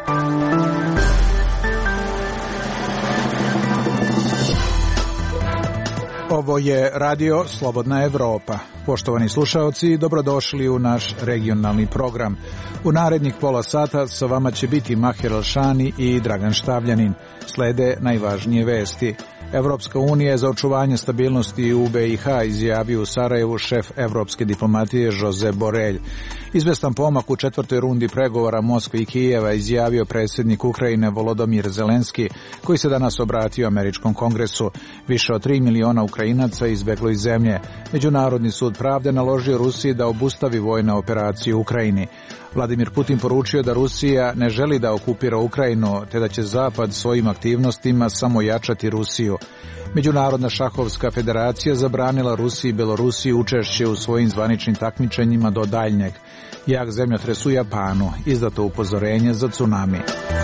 Ovo je Radio Slobodna Evropa. Poštovani slušaoci, dobrodošli u naš regionalni program. U narednih pola sata sa vama će biti Mahir Alšani i Dragan Štavljanin. Slede najvažnije vesti. Evropska unija je za očuvanje stabilnosti u BiH, izjavio u Sarajevu šef evropske diplomatije Josep Borrell. Izvestan pomak u četvrtoj rundi pregovora Moskve i Kijeva izjavio predsjednik Ukrajine Volodymyr Zelenski, koji se danas obratio Američkom kongresu. Više od 3 miliona Ukrajinaca izbjeglo iz zemlje. Međunarodni sud pravde naložio Rusiji da obustavi vojne operacije u Ukrajini. Vladimir Putin poručio da Rusija ne želi da okupira Ukrajinu, te da će Zapad svojim aktivnostima samo jačati Rusiju. Međunarodna šahovska federacija zabranila Rusiji i Belorusiji učešće u svojim zvaničnim takmičenjima do daljnjeg. Jak zemljotres u Japanu, izdato upozorenje za tsunami.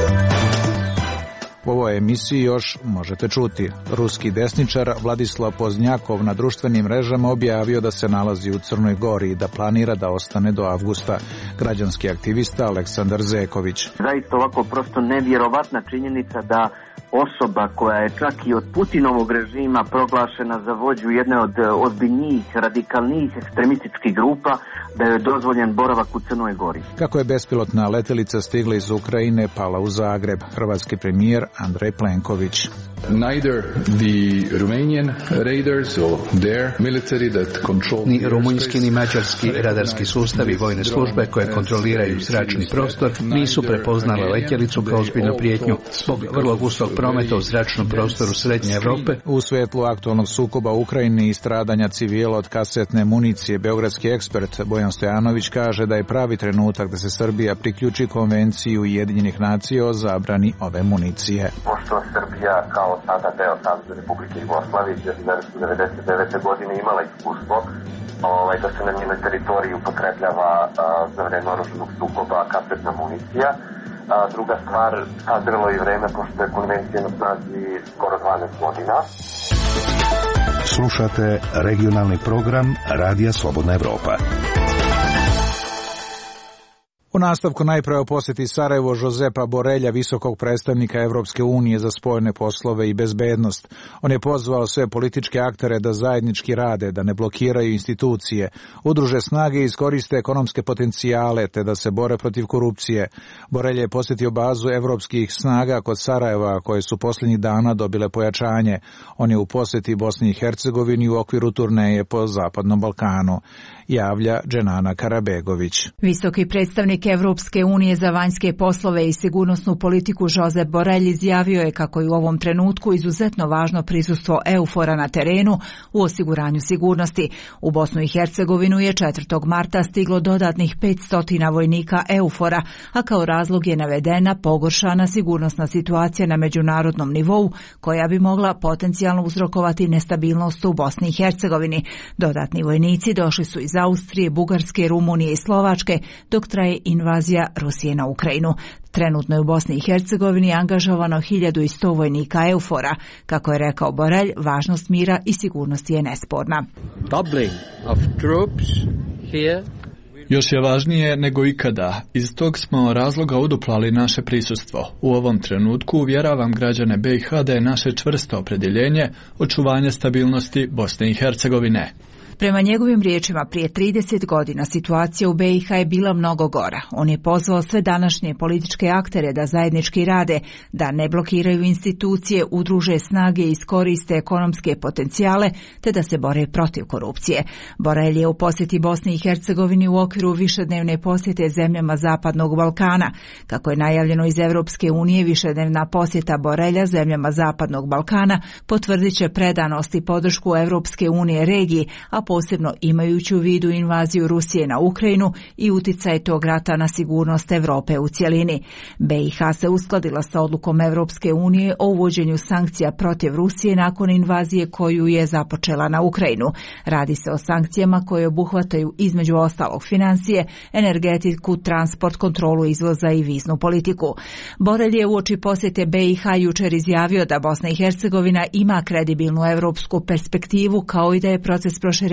U ovoj emisiji još možete čuti. Ruski desničar Vladislav Poznjakov na društvenim mrežama objavio da se nalazi u Crnoj Gori i da planira da ostane do avgusta. Građanski aktivista Aleksandar Zeković. Zaista ovako prosto nevjerovatna činjenica da osoba koja je čak i od Putinovog režima proglašena za vođu jedne od ozbiljnijih, radikalnijih ekstremističkih grupa, da je dozvoljen boravak u Crnoj Gori. Kako je bespilotna letelica stigla iz Ukrajine, pala u Zagreb, hrvatski premijer Andrej Plenković. Neither the Romanian radars or their military that control ni rumunjski ni mađarski radarski sustavi vojne službe koje kontroliraju zračni prostor nisu prepoznale letjelicu kao ozbiljnu prijetnju zbog vrlo gustog prometa u zračnom prostoru Srednje Evrope. U svetlu aktualnog sukoba u Ukrajini i stradanja civila od kasetne municije, beogradski ekspert Bojan Stojanović kaže da je pravi trenutak da se Srbija priključi konvenciji Ujedinjenih nacija o zabrani ove municije. Pošto Srbija kao sada deo Savezne Republike Jugoslavije 1999. godine imala iskustvo da se na njenoj teritoriji upotrebljava za vreme oružanog sukoba kasetna municija. Druga stvar, sazrelo i vreme pošto je konvencija na snazi skoro 12 godina. Slušate regionalni program Radija Slobodna Evropa. U nastavku najprve o posjeti Sarajevo Josepa Borrella, visokog predstavnika Evropske unije za spoljne poslove i bezbednost. On je pozvao sve političke aktere da zajednički rade, da ne blokiraju institucije, udruže snage i iskoriste ekonomske potencijale, te da se bore protiv korupcije. Borrell je posjetio bazu evropskih snaga kod Sarajeva, koje su posljednjih dana dobile pojačanje. On je u posjeti Bosni i Hercegovini u okviru turneje po Zapadnom Balkanu, javlja Dženana Karabegović. Visoki predstavnik Evropske unije za vanjske poslove i sigurnosnu politiku Josep Borrell izjavio je kako je u ovom trenutku izuzetno važno prisustvo EUFOR-a na terenu u osiguranju sigurnosti. U Bosnu i Hercegovinu je 4. marta stiglo dodatnih 500 vojnika EUFOR-a, a kao razlog je navedena pogoršana sigurnosna situacija na međunarodnom nivou koja bi mogla potencijalno uzrokovati nestabilnost u Bosni i Hercegovini. Dodatni vojnici došli su iz Austrije, Bugarske, Rumunije i Slovačke, dok traje invazija Rusije na Ukrajinu. Trenutno je u Bosni i Hercegovini angažovano 1100 vojnika EUFOR-a. Kako je rekao Borrell, važnost mira i sigurnosti je nesporna. Još je važnije nego ikada. Iz tog smo razloga uduplali naše prisustvo. U ovom trenutku uvjeravam građane BiH da je naše čvrsto opredjeljenje očuvanje stabilnosti Bosne i Hercegovine. Prema njegovim riječima, prije 30 godina situacija u BiH je bila mnogo gora. On je pozvao sve današnje političke aktere da zajednički rade, da ne blokiraju institucije, udruže snage i iskoriste ekonomske potencijale, te da se bore protiv korupcije. Borrell je u posjeti Bosni i Hercegovini u okviru višednevne posjete zemljama Zapadnog Balkana. Kako je najavljeno iz Evropske unije, višednevna posjeta Borrella zemljama Zapadnog Balkana potvrdit će predanost i podršku Evropske unije regiji, a posebno imajući u vidu invaziju Rusije na Ukrajinu i uticaj tog rata na sigurnost Europe u cjelini. BiH se uskladila sa odlukom Evropske unije o uvođenju sankcija protiv Rusije nakon invazije koju je započela na Ukrajinu. Radi se o sankcijama koje obuhvataju između ostalog financije, energetiku, transport, kontrolu izvoza i viznu politiku. Borrell je uoči posjete BiH jučer izjavio da Bosna i Hercegovina ima kredibilnu europsku perspektivu, kao i da je proces proširenja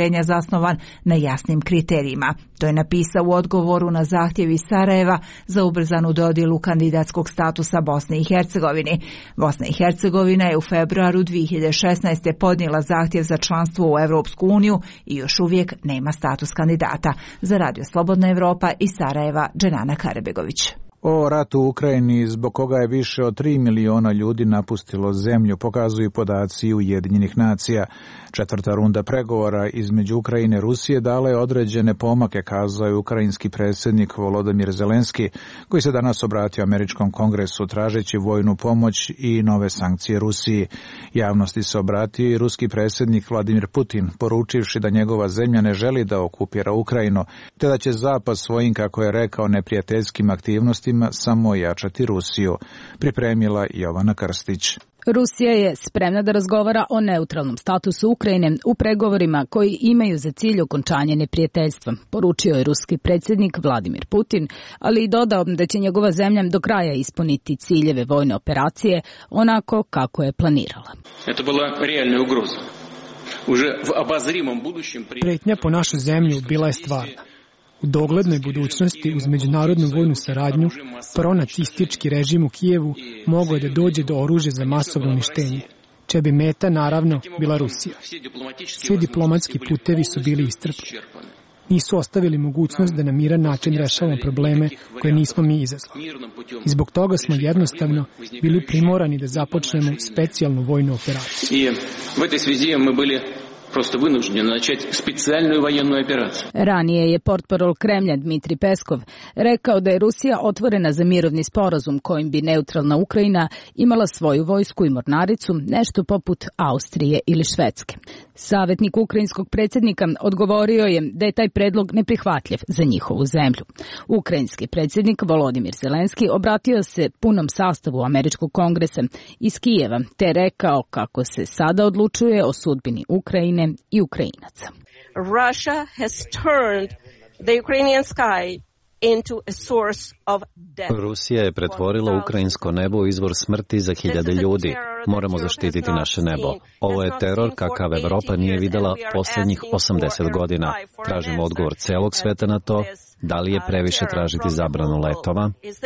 proširenja zasnovan na jasnim kriterijima. To je napisao u odgovoru na zahtjev iz Sarajeva za ubrzanu dodjelu kandidatskog statusa Bosne i Hercegovine. Bosna i Hercegovina je u februaru 2016. podnijela zahtjev za članstvo u Evropsku uniju i još uvijek nema status kandidata. Za Radio Slobodna Evropa iz Sarajeva, Dženana Karebegović. O ratu u Ukrajini, zbog koga je više od 3 miliona ljudi napustilo zemlju, pokazuju podaci Ujedinjenih nacija. Četvrta runda pregovora između Ukrajine i Rusije dala je određene pomake, kazao je ukrajinski predsjednik Volodymyr Zelenski, koji se danas obratio Američkom kongresu tražeći vojnu pomoć i nove sankcije Rusiji. Javnosti se obratio i ruski predsjednik Vladimir Putin, poručivši da njegova zemlja ne želi da okupira Ukrajinu, te da će Zapad svojim, kako je rekao, neprijateljskim aktivnostima samo jačati Rusiju. Pripremila Jovana Krstić. Rusija je spremna da razgovara o neutralnom statusu Ukrajine u pregovorima koji imaju za cilj okončanje neprijateljstva, poručio je ruski predsjednik Vladimir Putin, ali i dodao da će njegova zemlja do kraja ispuniti ciljeve vojne operacije onako kako je planirala. Pretnja po našu zemlju bila je stvarna. U doglednoj budućnosti uz međunarodnu vojnu saradnju pronacistički režim u Kijevu mogao je da dođe do oružja za masovno uništenje, čija bi meta naravno bila Rusija. Svi diplomatski putevi su bili iscrpljeni. Nisu ostavili mogućnost da na miran način rešavamo probleme koje nismo mi izazvali. I zbog toga smo jednostavno bili primorani da započnemo specijalnu vojnu operaciju. Ranije je portparol Kremlja Dmitrij Peskov rekao da je Rusija otvorena za mirovni sporazum kojim bi neutralna Ukrajina imala svoju vojsku i mornaricu, nešto poput Austrije ili Švedske. Savjetnik ukrajinskog predsjednika odgovorio je da je taj predlog neprihvatljiv za njihovu zemlju. Ukrajinski predsjednik Volodymyr Zelenski obratio se punom sastavu Američkog kongresa iz Kijeva te rekao kako se sada odlučuje o sudbini Ukrajine i Ukrajinaca. Russia has turned the Ukrainian sky into a source of death. Rusija je pretvorila ukrajinsko nebo u izvor smrti za hiljade ljudi. Moramo zaštititi naše nebo. Ovo je teror kakav Evropa nije videla posljednjih 80 godina. Tražimo odgovor celog sveta na to. Da li je previše tražiti zabranu letova?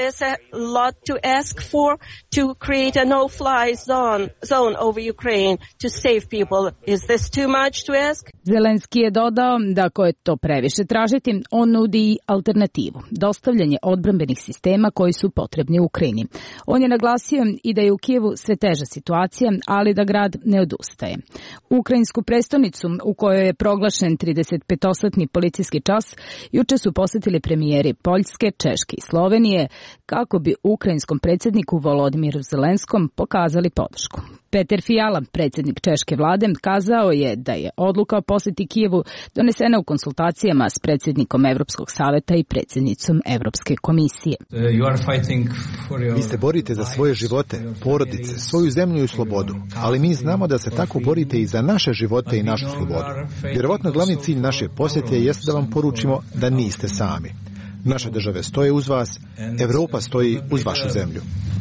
Zelenski je dodao da ako je to previše tražiti, on nudi i alternativu, dostavljanje odbrambenih sistema koji su potrebni Ukrajini. On je naglasio i da je u Kijevu sve teža situacija, ali da grad ne odustaje. Ukrajinsku prestonicu, u kojoj je proglašen 35-osatni policijski čas, juče su posjetili premijeri Poljske, Češke i Slovenije kako bi ukrajinskom predsjedniku Volodymyru Zelenskom pokazali podršku. Peter Fiala, predsjednik češke vlade, kazao je da je odluka o posjeti Kijevu donesena u konsultacijama s predsjednikom Evropskog saveta i predsjednicom Evropske komisije. Vi se borite za svoje živote, porodice, svoju zemlju i slobodu, ali mi znamo da se tako borite i za naše živote i našu slobodu. Vjerovatno glavni cilj naše posjete jeste da vam poručimo da niste sami. Naše države stoje uz vas, Evropa stoji uz vašu zemlju.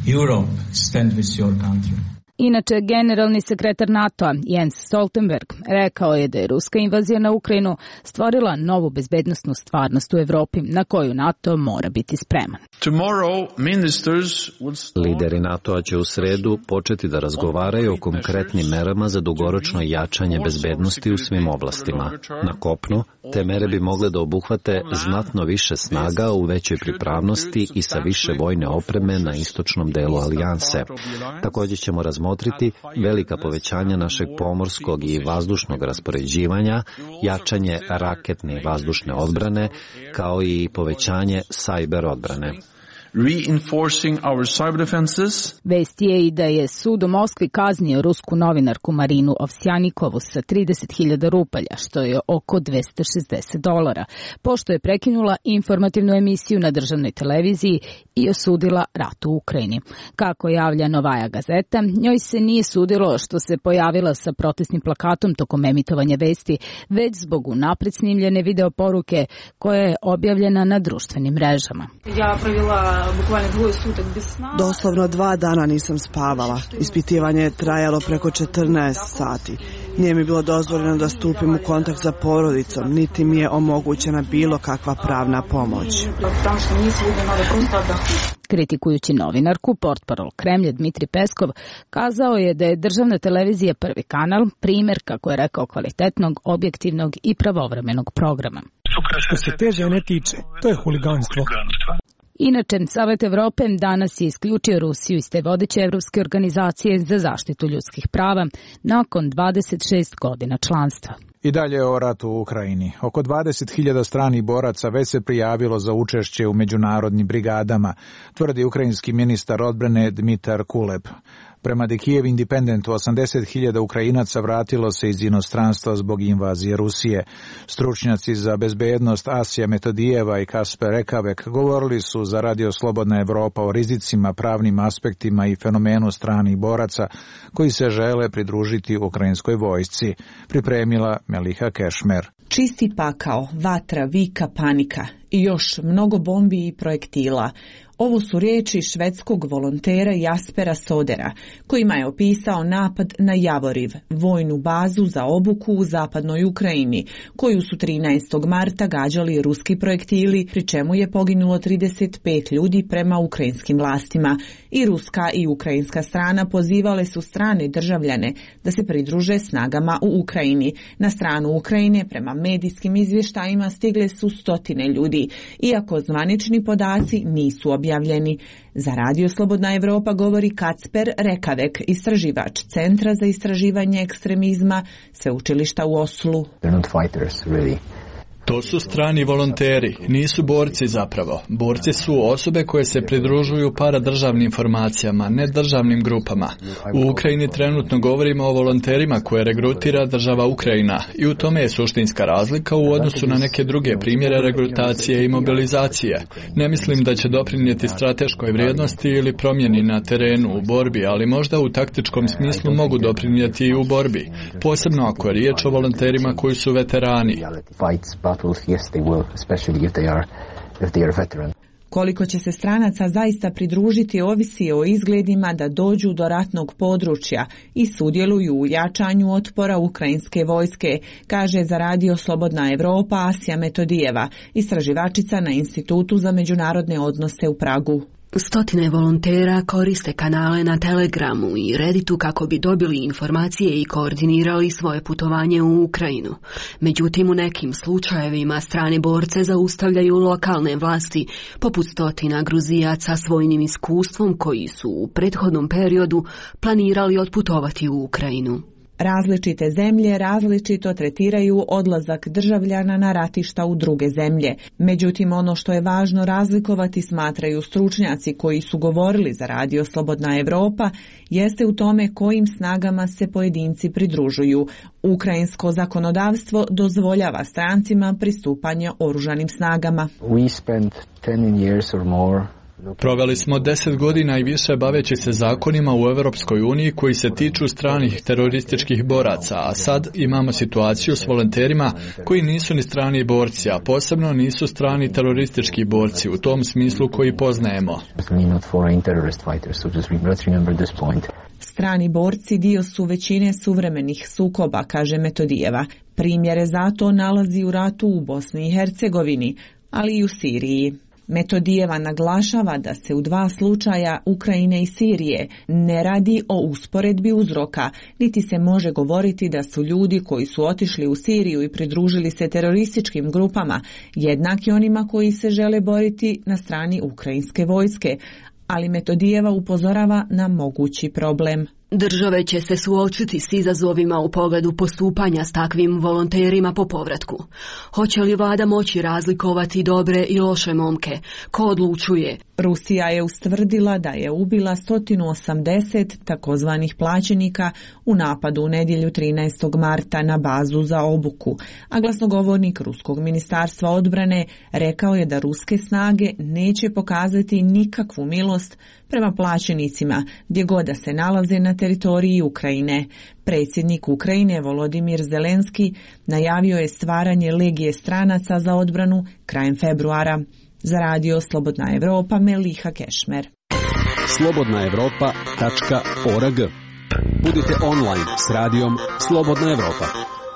Inače, generalni sekretar NATO-a Jens Stoltenberg rekao je da je ruska invazija na Ukrajinu stvorila novu bezbednosnu stvarnost u Evropi na koju NATO mora biti spreman. Lideri NATO-a će u sredu početi da razgovaraju o konkretnim merama za dugoročno jačanje bezbednosti u svim oblastima. Na kopnu te mere bi mogle da obuhvate znatno više snaga u većoj pripravnosti i sa više vojne opreme na istočnom delu alijanse. Također ćemo razmotriti velika povećanja našeg pomorskog i vazdušnog raspoređivanja, jačanje raketne i vazdušne odbrane, kao i povećanje sajber odbrane. Vest je i da je sud u Moskvi kaznio rusku novinarku Marinu Ovsjanikovu sa 30.000 rupalja, što je oko $260, pošto je prekinula informativnu emisiju na državnoj televiziji i osudila rat u Ukrajini. Kako javlja Novaja Gazeta, njoj se nije sudilo što se pojavila sa protestnim plakatom tokom emitovanja vesti, već zbog unapred snimljene videoporuke koja je objavljena na društvenim mrežama. Doslovno 2 dana nisam spavala. Ispitivanje je trajalo preko 14 sati. Nije mi bilo dozvoljeno da stupim u kontakt sa porodicom, niti mi je omogućena bilo kakva pravna pomoć. Kritikujući novinarku, portparol Kremlja Dmitri Peskov kazao je da je državna televizija Prvi kanal primjer, kako je rekao, kvalitetnog, objektivnog i pravovremenog programa. Što se te žene tiče, to je huliganstvo. Inače, Savet Evrope danas je isključio Rusiju iz te vodeće evropske organizacije za zaštitu ljudskih prava nakon 26 godina članstva. I dalje o ratu u Ukrajini. Oko 20.000 stranih boraca već se prijavilo za učešće u međunarodnim brigadama, tvrdi ukrajinski ministar odbrane Dmitar Kuleb. Prema The Kiev Independentu, 80.000 Ukrajinaca vratilo se iz inostranstva zbog invazije Rusije. Stručnjaci za bezbednost Asija Metodijeva i Kasper Rekavek govorili su za Radio Slobodna Evropa o rizicima, pravnim aspektima i fenomenu stranih boraca koji se žele pridružiti ukrajinskoj vojsci. Pripremila Meliha Kešmer. Čisti pakao, vatra, vika, panika i još mnogo bombi i projektila. Ovo su riječi švedskog volontera Jaspera Sodera, kojima je opisao napad na Javoriv, vojnu bazu za obuku u zapadnoj Ukrajini, koju su 13. marta gađali ruski projektili, pri čemu je poginulo 35 ljudi prema ukrajinskim vlastima. I ruska i ukrajinska strana pozivale su strane državljane da se pridruže snagama u Ukrajini. Na stranu Ukrajine, prema medijskim izvještajima, stigle su stotine ljudi, iako zvanični podaci nisu objavljeni. Za Radio Slobodna Evropa govori Kasper Rekavek, istraživač Centra za istraživanje ekstremizma Sveučilišta u Oslu. To su strani volonteri, nisu borci zapravo. Borci su osobe koje se pridružuju paradržavnim formacijama, ne državnim grupama. U Ukrajini trenutno govorimo o volonterima koje regrutira država Ukrajina i u tome je suštinska razlika u odnosu na neke druge primjere regrutacije i mobilizacije. Ne mislim da će doprinijeti strateškoj vrijednosti ili promjeni na terenu u borbi, ali možda u taktičkom smislu mogu doprinijeti i u borbi, posebno ako je riječ o volonterima koji su veterani. Koliko će se stranaca zaista pridružiti ovisi o izgledima da dođu do ratnog područja i sudjeluju u jačanju otpora ukrajinske vojske, kaže za Radio Slobodna Evropa Asija Metodijeva, istraživačica na Institutu za međunarodne odnose u Pragu. Stotine volontera koriste kanale na Telegramu i Redditu kako bi dobili informacije i koordinirali svoje putovanje u Ukrajinu. Međutim, u nekim slučajevima strane borce zaustavljaju lokalne vlasti, poput stotina Gruzijaca s vojnim iskustvom koji su u prethodnom periodu planirali otputovati u Ukrajinu. Različite zemlje različito tretiraju odlazak državljana na ratišta u druge zemlje. Međutim, ono što je važno razlikovati, smatraju stručnjaci koji su govorili za Radio Slobodna Evropa, jeste u tome kojim snagama se pojedinci pridružuju. Ukrajinsko zakonodavstvo dozvoljava strancima pristupanje oružanim snagama. Proveli smo 10 godina i više baveći se zakonima u Europskoj uniji koji se tiču stranih terorističkih boraca, a sad imamo situaciju s volonterima koji nisu ni strani borci, a posebno nisu strani teroristički borci u tom smislu koji poznajemo. Strani borci dio su većine suvremenih sukoba, kaže Metodijeva. Primjere za to nalazi u ratu u Bosni i Hercegovini, ali i u Siriji. Metodijeva naglašava da se u dva slučaja Ukrajine i Sirije ne radi o usporedbi uzroka, niti se može govoriti da su ljudi koji su otišli u Siriju i pridružili se terorističkim grupama jednaki onima koji se žele boriti na strani ukrajinske vojske, ali Metodijeva upozorava na mogući problem. Države će se suočiti s izazovima u pogledu postupanja s takvim volonterima po povratku. Hoće li vlada moći razlikovati dobre i loše momke? Ko odlučuje? Rusija je ustvrdila da je ubila 180 takozvanih plaćenika u napadu u nedjelju 13. marta na bazu za obuku, a glasnogovornik Ruskog ministarstva odbrane rekao je da ruske snage neće pokazati nikakvu milost prema plaćenicima gdje god da se nalaze na teritoriji Ukrajine. Predsjednik Ukrajine Volodimir Zelenski najavio je stvaranje legije stranaca za odbranu krajem februara. Za Radio Slobodna Evropa, Meliha Kešmer. slobodnaevropa.org. Budite online s radijom Slobodna Evropa.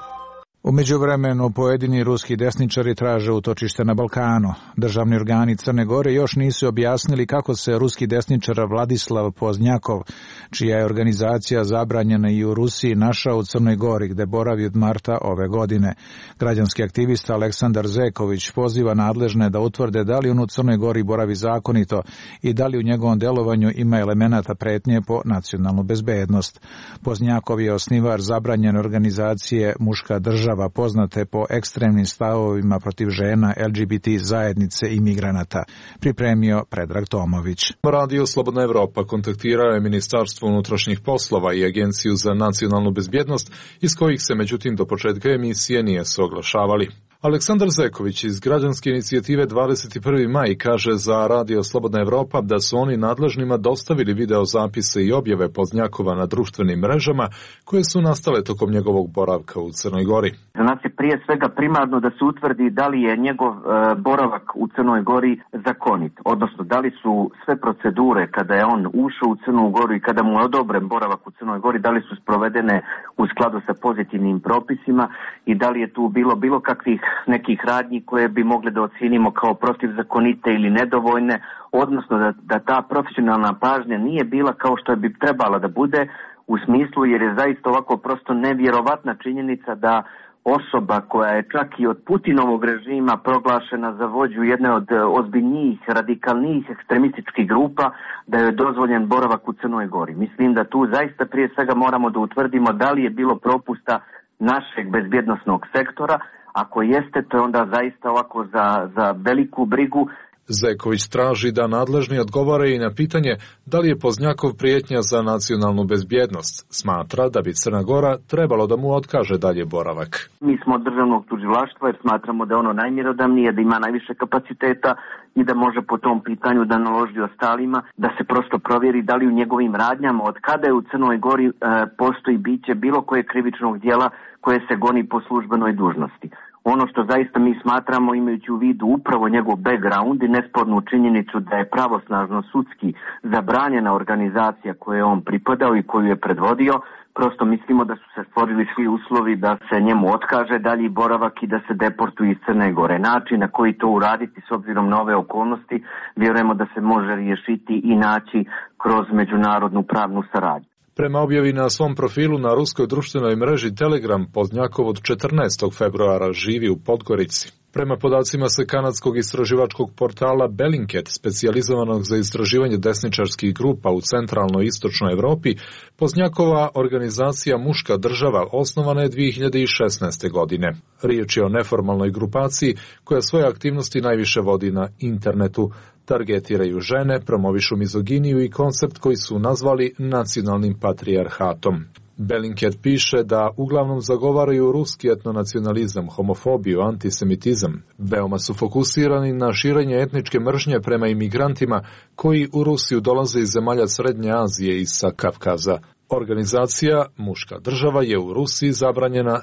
U međuvremenu pojedini ruski desničari traže utočište na Balkanu. Državni organi Crne Gore još nisu objasnili kako se ruski desničar Vladislav Poznjakov, čija je organizacija zabranjena i u Rusiji, našao u Crnoj Gori, gde boravi od marta ove godine. Građanski aktivista Aleksandar Zeković poziva nadležne da utvrde da li on u Crnoj Gori boravi zakonito i da li u njegovom delovanju ima elemenata pretnje po nacionalnu bezbednost. Poznjakov je osnivač zabranjene organizacije Muška država, poznate po ekstremnim stavovima protiv žena, LGBT zajednice i migranata. Pripremio Predrag Tomović. Radio Slobodna Evropa kontaktirao je Ministarstvo unutrašnjih poslova i Agenciju za nacionalnu bezbjednost, iz kojih se međutim do početka emisije nije se oglašavali. Aleksandar Zeković iz građanske inicijative 21. maj kaže za Radio Slobodna Evropa da su oni nadležnima dostavili video zapise i objave Poznjakova na društvenim mrežama koje su nastale tokom njegovog boravka u Crnoj Gori. Za nas je prije svega primarno da se utvrdi da li je njegov boravak u Crnoj Gori zakonit, odnosno da li su sve procedure kada je on ušao u Crnu Goru i kada mu je odobren boravak u Crnoj Gori, da li su sprovedene u skladu sa pozitivnim propisima i da li je tu bilo kakvih nekih radnji koje bi mogli da ocenimo kao protivzakonite ili nedovoljne, odnosno da ta profesionalna pažnja nije bila kao što bi trebala da bude, u smislu jer je zaista ovako prosto nevjerovatna činjenica da osoba koja je čak i od Putinovog režima proglašena za vođu jedne od ozbiljnijih, radikalnijih ekstremističkih grupa, da je dozvoljen boravak u Crnoj Gori. Mislim da tu zaista prije svega moramo da utvrdimo da li je bilo propusta našeg bezbjednosnog sektora. Ako jeste, to je onda zaista ovako za veliku brigu. Zeković traži da nadležni odgovore i na pitanje da li je Poznjakov prijetnja za nacionalnu bezbjednost. Smatra da bi Crna Gora trebalo da mu otkaže dalje boravak. Mi smo od državnog tužilaštva jer smatramo da je ono najmjerodavnije, da ima najviše kapaciteta i da može po tom pitanju da naloži ostalima, da se prosto provjeri da li u njegovim radnjama, od kada je u Crnoj Gori postoji biće bilo koje krivičnog dijela koje se goni po službenoj dužnosti. Ono što zaista mi smatramo, imajući u vidu upravo njegov background i nespornu činjenicu da je pravosnažno sudski zabranjena organizacija koje je on pripadao i koju je predvodio, prosto mislimo da su se stvorili svi uslovi da se njemu otkaže dalji boravak i da se deportuje iz Crne Gore. Način na koji to uraditi s obzirom na ove okolnosti, vjerujemo da se može riješiti i naći kroz međunarodnu pravnu saradnju. Prema objavi na svom profilu na ruskoj društvenoj mreži Telegram, Poznjakov od 14. februara živi u Podgorici. Prema podacima sa kanadskog istraživačkog portala Bellingcat, specijalizovanog za istraživanje desničarskih grupa u centralnoj i istočnoj Evropi, Poznjakova organizacija Muška država osnovana je 2016. godine. Riječ je o neformalnoj grupaciji koja svoje aktivnosti najviše vodi na internetu. Targetiraju žene, promovišu mizoginiju i koncept koji su nazvali nacionalnim patrijarhatom. Bellingcat piše da uglavnom zagovaraju ruski etnonacionalizam, homofobiju, antisemitizam. Veoma su fokusirani na širenje etničke mržnje prema imigrantima koji u Rusiju dolaze iz zemalja Srednje Azije i sa Kavkaza. Organizacija Muška država je u Rusiji zabranjena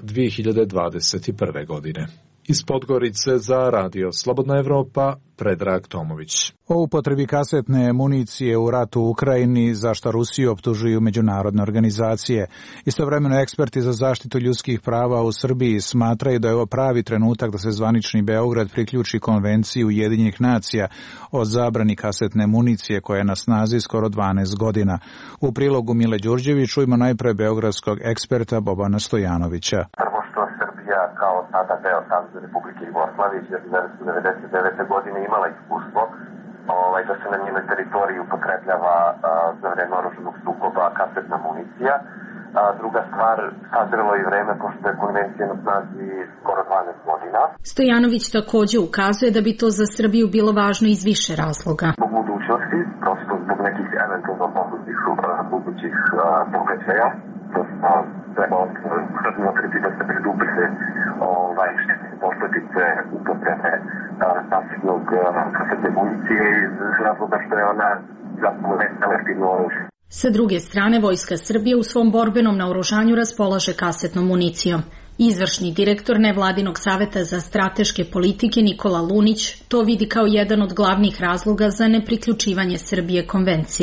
2021. godine. Iz Podgorice za Radio Slobodna Evropa, Predrag Tomović. O upotrebi kasetne municije u ratu u Ukrajini, za što Rusiju optužuju međunarodne organizacije. Istovremeno eksperti za zaštitu ljudskih prava u Srbiji smatraju da je ovo pravi trenutak da se zvanični Beograd priključi konvenciji Ujedinjenih nacija o zabrani kasetne municije koja je na snazi skoro 12 godina. U prilogu Mile Đurđević čujemo najpre beogradskog eksperta Bobana Stojanovića. Prvo što Srbija kao sada deo Savezne Republike Jugoslavije 1999. godine imala iskustvo da se na njenoj teritoriji upotrebljava za vreme oružanog sukoba kasetna municija. Druga stvar, sazrelo i vreme pošto je konvencija na snazi skoro 12 godina. Stojanović takođe ukazuje da bi to za Srbiju bilo važno iz više razloga. Zbog budućnosti, prosto zbog nekih eventualno budućih događaja, prosto treba razmotriti da se predubrze štetne posljedice upotrebe kasetne municije iz razloga što je ona zapravo neselektivno oružje. Sa druge strane, Vojska Srbije u svom borbenom naoružanju raspolaže kasetnom municijom. Izvršni direktor Nevladinog saveta za strateške politike Nikola Lunić to vidi kao jedan od glavnih razloga za nepriključivanje Srbije konvenciji.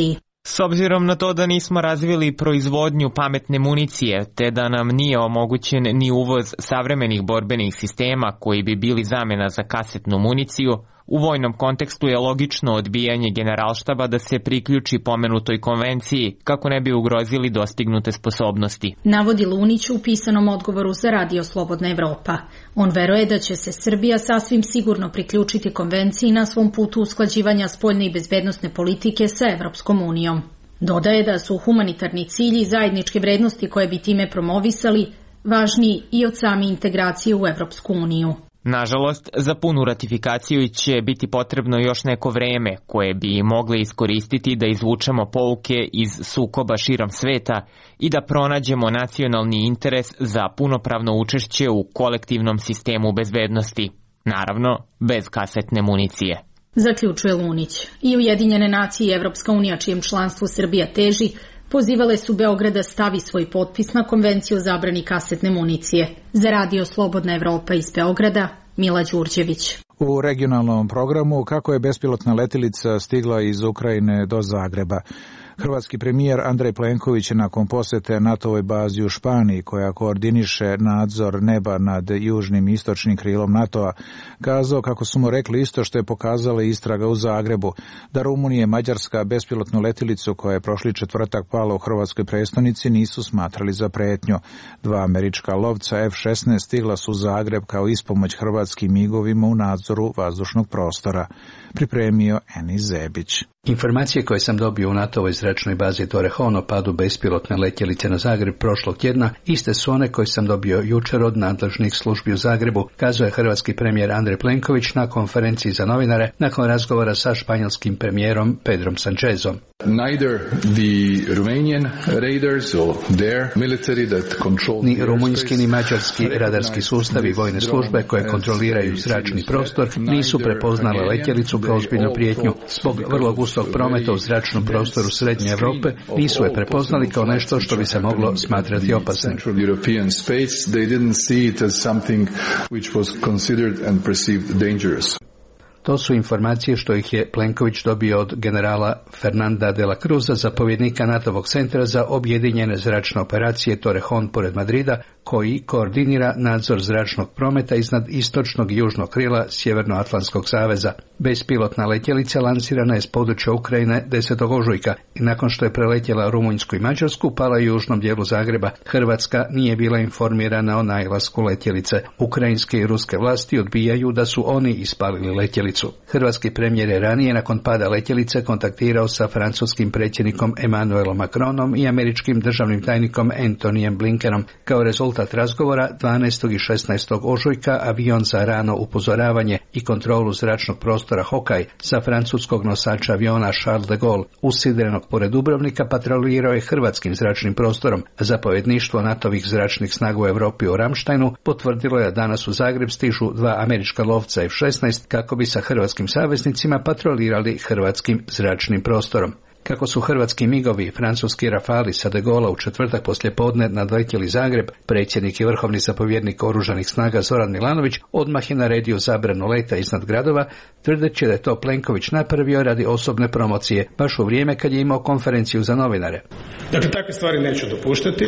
S obzirom na to da nismo razvili proizvodnju pametne municije, te da nam nije omogućen ni uvoz savremenih borbenih sistema koji bi bili zamjena za kasetnu municiju, u vojnom kontekstu je logično odbijanje Generalštaba da se priključi pomenutoj konvenciji kako ne bi ugrozili dostignute sposobnosti. Navodi Lunić u pisanom odgovoru za Radio Slobodna Evropa. On veruje da će se Srbija sasvim sigurno priključiti konvenciji na svom putu usklađivanja spoljne i bezbednosne politike sa Evropskom unijom. Dodaje da su humanitarni cilji i zajedničke vrednosti koje bi time promovisali važniji i od same integracije u Evropsku uniju. Nažalost, za punu ratifikaciju će biti potrebno još neko vreme koje bi mogli iskoristiti da izvučemo pouke iz sukoba širom sveta i da pronađemo nacionalni interes za punopravno učešće u kolektivnom sistemu bezbednosti. Naravno, bez kasetne municije. Zaključuje Lunić. I Ujedinjene nacije i Evropska unija, čijem članstvu Srbija teži, pozivale su Beograd da stavi svoj potpis na konvenciju o zabrani kasetne municije. Za Radio Slobodna Evropa iz Beograda, Mila Đurđević. U regionalnom programu kako je bespilotna letilica stigla iz Ukrajine do Zagreba. Hrvatski premijer Andrej Plenković je nakon posete NATO-ovoj bazi u Španiji, koja koordiniše nadzor neba nad južnim i istočnim krilom NATO-a, kazao kako su mu rekli isto što je pokazala istraga u Zagrebu, da Rumunija i Mađarska bespilotnu letilicu koja je prošli četvrtak pala u hrvatskoj prestonici nisu smatrali za pretnju. 2 američka lovca F-16 stigla su u Zagreb kao ispomoć hrvatskim migovima u nadzoru vazdušnog prostora. Pripremio Enis Zebić. Informacije koje sam dobio u NATO-ovoj zračnoj bazi Torrejon o padu bespilotne letjelice na Zagreb prošlog tjedna iste su one koje sam dobio jučer od nadležnih službi u Zagrebu, kazao je hrvatski premijer Andrej Plenković na konferenciji za novinare nakon razgovora sa španjolskim premijerom Pedrom Sanchezom. Ni rumunjski ni mađarski radarski sustavi i vojne službe koje kontroliraju zračni prostor nisu prepoznale letjelicu kao ozbiljnu prijetnju. Zbog vrlo gustog prometa u zračnom prostoru Srednje Europe nisu je prepoznali kao nešto što bi se moglo smatrati opasnim. To su informacije što ih je Plenković dobio od generala Fernanda de la Cruza, zapovjednika NATO-vog centra za objedinjene zračne operacije Torrejon pored Madrida, koji koordinira nadzor zračnog prometa iznad istočnog i južnog krila Sjevernoatlantskog saveza. Bespilotna letjelica lansirana je s područja Ukrajine 10. ožujka i nakon što je preletjela Rumunjsku i Mađarsku, pala je u južnom dijelu Zagreba. Hrvatska nije bila informirana o najlasku letjelice. Ukrajinske i ruske vlasti odbijaju da su oni ispalili letjelicu. Hrvatski premijer je ranije nakon pada letjelice kontaktirao sa francuskim predsjednikom Emmanuelom Macronom i američkim državnim tajnikom Antonyjem Blinkenom. Kao rezultat razgovora 12. i 16. ožujka avion za rano upozoravanje i kontrolu zračnog prostora Hawkeye sa francuskog nosača aviona Charles de Gaulle usidrenog pored Dubrovnika patrolirao je hrvatskim zračnim prostorom. Zapovjedništvo NATO-vih zračnih snaga u Europi u Ramštajnu potvrdilo je da danas u Zagreb stižu 2 američka lovca F-16 kako bi sa hrvatskim saveznicima patrolirali hrvatskim zračnim prostorom. Kako su hrvatski migovi i francuski Rafali sa de Gaullea u četvrtak poslijepodne nadletjeli Zagreb, predsjednik i vrhovni zapovjednik oružanih snaga Zoran Milanović odmah je naredio zabranu leta iznad gradova, tvrdeći da je to Plenković napravio radi osobne promocije, baš u vrijeme kad je imao konferenciju za novinare. Dakle, takve stvari neću dopuštati,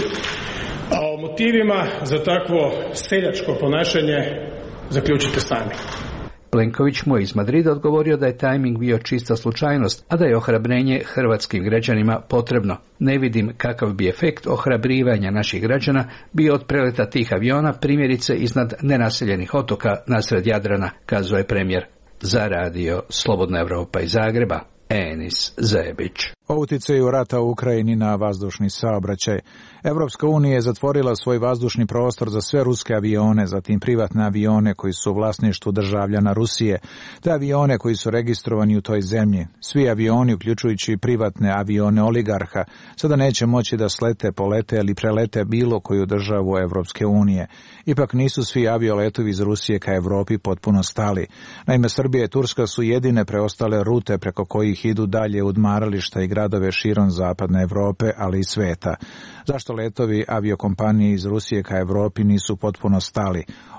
a o motivima za takvo seljačko ponašanje zaključite sami. Plenković mu je iz Madrida odgovorio da je tajming bio čista slučajnost, a da je ohrabrenje hrvatskim građanima potrebno. Ne vidim kakav bi efekt ohrabrivanja naših građana bio od preleta tih aviona, primjerice iznad nenaseljenih otoka nasred Jadrana, kazao je premijer. Za Radio Slobodna Evropa iz Zagreba, Enis Zebić. O uticaju rata u Ukrajini na vazdušni saobraćaj. Evropska unija je zatvorila svoj vazdušni prostor za sve ruske avione, zatim privatne avione koji su u vlasništvu državljana Rusije, te avione koji su registrovani u toj zemlji. Svi avioni, uključujući privatne avione oligarha, sada neće moći da slete, polete ili prelete bilo koju državu Evropske unije. Ipak nisu svi avioletovi iz Rusije ka Evropi potpuno stali. Naime, Srbija i Turska su jedine preostale rute preko kojih idu dalje u odmarališta i gradove širom zapadne Evrope, ali i sveta. Zašto letovi aviokompanije iz Rusije ka Evropi nisu potpuno stali?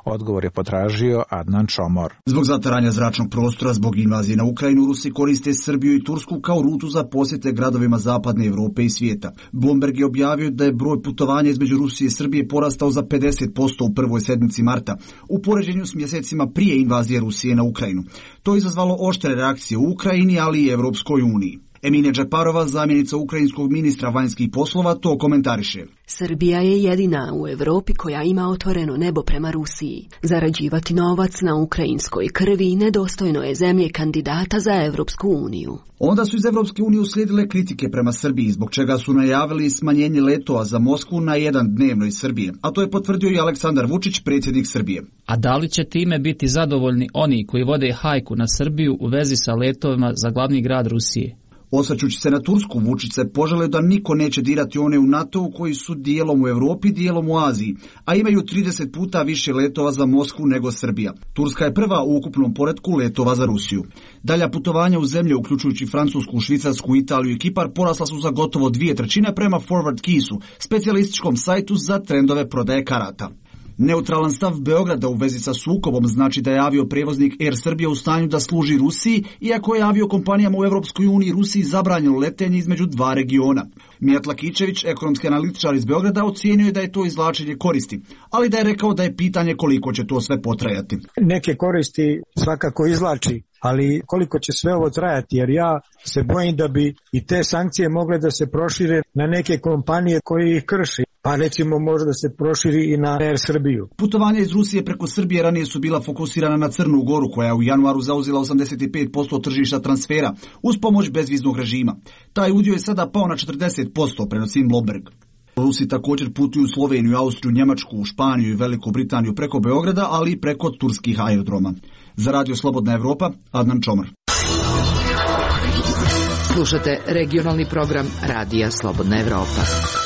Odgovor je potražio Adnan Čomor. Zbog zatvaranja zračnog prostora zbog invazije na Ukrajinu, Rusi koriste Srbiju i Tursku kao rutu za posjete gradovima zapadne Evrope i svijeta. Bloomberg je objavio da je broj putovanja između Rusije i Srbije porastao za 50% u prvoj sedmici marta, u poređenju s mjesecima prije invazije Rusije na Ukrajinu. To je izazvalo oštre reakcije u Ukrajini, ali i Evropskoj uniji. Emine Džeparova, zamjenica ukrajinskog ministra vanjskih poslova, to komentariše. Srbija je jedina u Evropi koja ima otvoreno nebo prema Rusiji. Zarađivati novac na ukrajinskoj krvi nedostojno je zemlje kandidata za Evropsku uniju. Onda su iz Evropske unije uslijedile kritike prema Srbiji, zbog čega su najavili smanjenje letova za Moskvu na jedan dnevno iz Srbije, a to je potvrdio i Aleksandar Vučić, predsjednik Srbije. A da li će time biti zadovoljni oni koji vode hajku na Srbiju u vezi sa letovima za glavni grad Rusije? Osvrćući se na Tursku, Vučić se požalio da niko neće dirati one u NATO-u koji su dijelom u Europi, dijelom u Aziji, a imaju 30 puta više letova za Moskvu nego Srbija. Turska je prva u ukupnom poretku letova za Rusiju. Dalja putovanja u zemlje, uključujući Francusku, Švicarsku, Italiju i Kipar, porasla su za gotovo 2/3 prema Forward Keysu, specijalističkom sajtu za trendove prodaje karata. Neutralan stav Beograda u vezi sa sukobom znači da je avioprijevoznik Air Srbija u stanju da služi Rusiji, iako je aviokompanijama u Evropskoj uniji Rusiji zabranjeno letenje između dva regiona. Mijat Lakićević, ekonomski analitičar iz Beograda, ocijenio je da je to izvlačenje koristi, ali da je rekao da je pitanje koliko će to sve potrajati. Neke koristi svakako izvlači, ali koliko će sve ovo trajati, jer ja se bojim da bi i te sankcije mogle da se prošire na neke kompanije koje ih krši. Pa recimo možda se proširi i na Air Srbiju. Putovanja iz Rusije preko Srbije ranije su bila fokusirana na Crnu Goru, koja je u januaru zauzela 85% tržišta transfera uz pomoć bezviznog režima. Taj udio je sada pao na 40%, prenosi Bloomberg. Rusi također putuju u Sloveniju, Austriju, Njemačku, Španiju i Veliku Britaniju preko Beograda, ali i preko turskih aerodroma. Za Radio Slobodna Evropa, Adnan Čomar. Slušate regionalni program Radija Slobodna Evropa.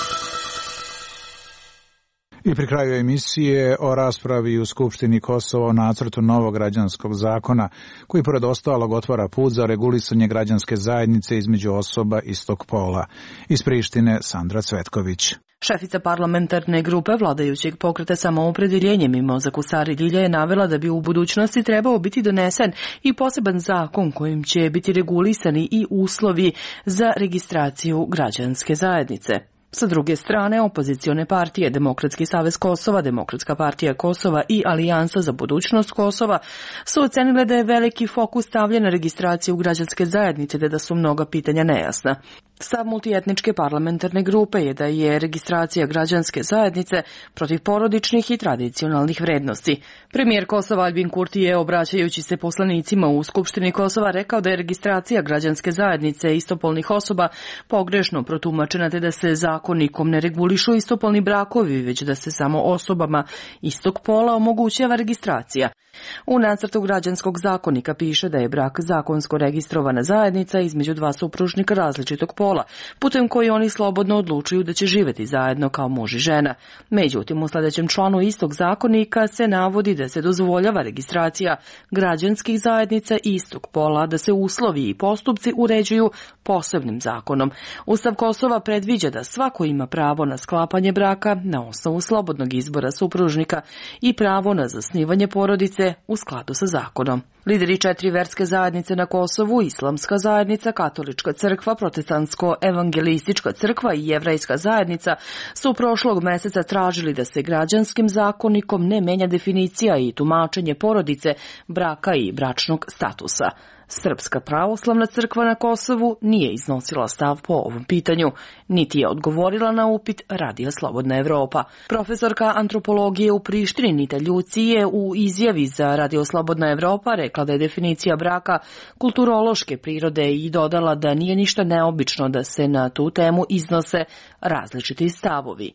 I pri kraju emisije o raspravi u Skupštini Kosova o nacrtu novog građanskog zakona, koji pored ostalog otvara put za regulisanje građanske zajednice između osoba istog pola. Iz Prištine, Sandra Cvetković. Šefica parlamentarne grupe vladajućeg pokreta Samoopredjeljenje Mimoza Kusari-Dilja je navela da bi u budućnosti trebao biti donesen i poseban zakon kojim će biti regulisani i uslovi za registraciju građanske zajednice. Sa druge strane, opozicione partije Demokratski savez Kosova, Demokratska partija Kosova i Alijansa za budućnost Kosova su ocenile da je veliki fokus stavljen na registraciju građanske zajednice te da su mnoga pitanja nejasna. Stav multietničke parlamentarne grupe je da je registracija građanske zajednice protiv porodičnih i tradicionalnih vrednosti. Premijer Kosova Albin Kurti je, obraćajući se poslanicima u Skupštini Kosova, rekao da je registracija građanske zajednice istopolnih osoba pogrešno protumačena te da se zakonikom ne regulišu istopolni brakovi, već da se samo osobama istog pola omogućava registracija. U nacrtu građanskog zakonika piše da je brak zakonsko registrovana zajednica između dva supružnika različitog pola, putem koji oni slobodno odlučuju da će živjeti zajedno kao muž i žena. Međutim, u sljedećem članu istog zakonika se navodi da se dozvoljava registracija građanskih zajednica istog pola, da se uslovi i postupci uređuju posebnim zakonom. Ustav Kosova predviđa da svako ima pravo na sklapanje braka na osnovu slobodnog izbora supružnika i pravo na zasnivanje porodice u skladu sa zakonom. Lideri 4 verske zajednice na Kosovu, Islamska zajednica, Katolička crkva, Protestantsko-evangelistička crkva i Jevrejska zajednica, su prošlog mjeseca tražili da se građanskim zakonikom ne menja definicija i tumačenje porodice, braka i bračnog statusa. Srpska pravoslavna crkva na Kosovu nije iznosila stav po ovom pitanju, niti je odgovorila na upit Radija Slobodna Evropa. Profesorka antropologije u Prištini Nita Ljuci je u izjavi za Radio Slobodna Evropa rekla da je definicija braka kulturološke prirode i dodala da nije ništa neobično da se na tu temu iznose različiti stavovi.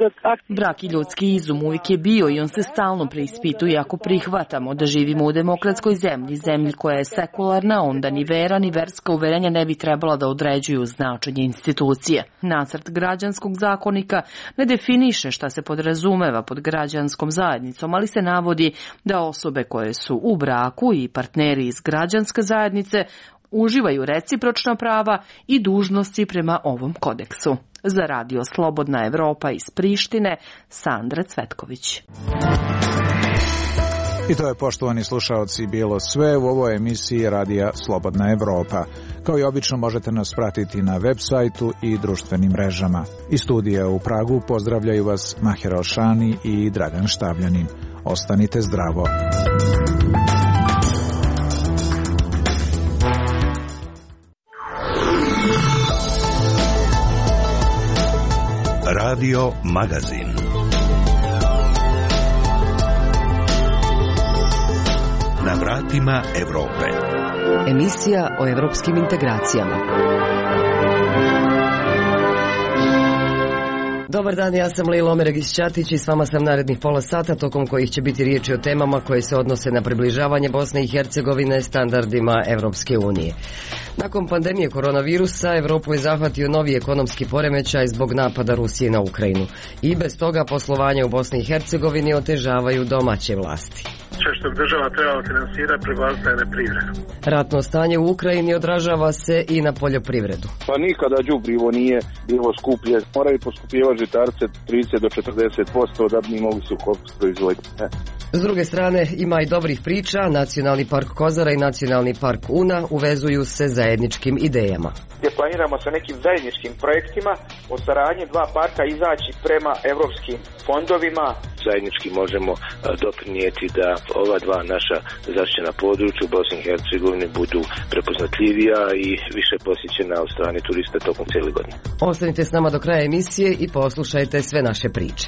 Brak i ljudski izum uvijek je bio i on se stalno preispituje ako prihvatamo da živimo u demokratskoj zemlji, zemlji koja je sekularna, onda ni vera ni verska uverenja ne bi trebala da određuju značenje institucije. Nacrt građanskog zakonika ne definiše šta se podrazumeva pod građanskom zajednicom, ali se navodi da osobe koje su u braku i partneri iz građanske zajednice uživaju recipročna prava i dužnosti prema ovom kodeksu. Za Radio Slobodna Evropa iz Prištine, Sandra Cvetković. I to je, poštovani slušaoci, bilo sve u ovoj emisiji Radija Slobodna Evropa. Kao i obično možete nas pratiti na web sajtu i društvenim mrežama. Iz studija u Pragu pozdravljaju vas Maher Alšani i Dragan Štavljanin. Ostanite zdravo. Radio Magazin. Na vratima Evrope. Emisija o evropskim integracijama. Dobar dan, ja sam Lejla Omeregić-Ćatić i s vama sam narednih pola sata, tokom kojih će biti riječi o temama koje se odnose na približavanje Bosne i Hercegovine standardima Evropske unije. Nakon pandemije koronavirusa, Evropu je zahvatio novi ekonomski poremećaj zbog napada Rusije na Ukrajinu. I bez toga poslovanje u Bosni i Hercegovini otežavaju domaće vlasti. Sve što bi država trebala finansirati prebastaje na privredu. Ratno stanje u Ukrajini odražava se i na poljoprivredu. Pa nikada đubrivo nije bilo skuplje. Moraju poskupljivati žitarce 30 do 40% da bi mogli suhopst proizvoditi. S druge strane, ima i dobrih priča. Nacionalni park Kozara i Nacionalni park Una uvezuju se zajedničkim idejama. Gdje planiramo sa nekim zajedničkim projektima o saradnji dva parka izaći prema evropskim fondovima. Zajednički možemo doprinijeti da ova dva naša zaštićena područja u Bosni i Hercegovini budu prepoznatljivija i više posjećena od strane turista tokom cijele godine. Ostanite s nama do kraja emisije i poslušajte sve naše priče.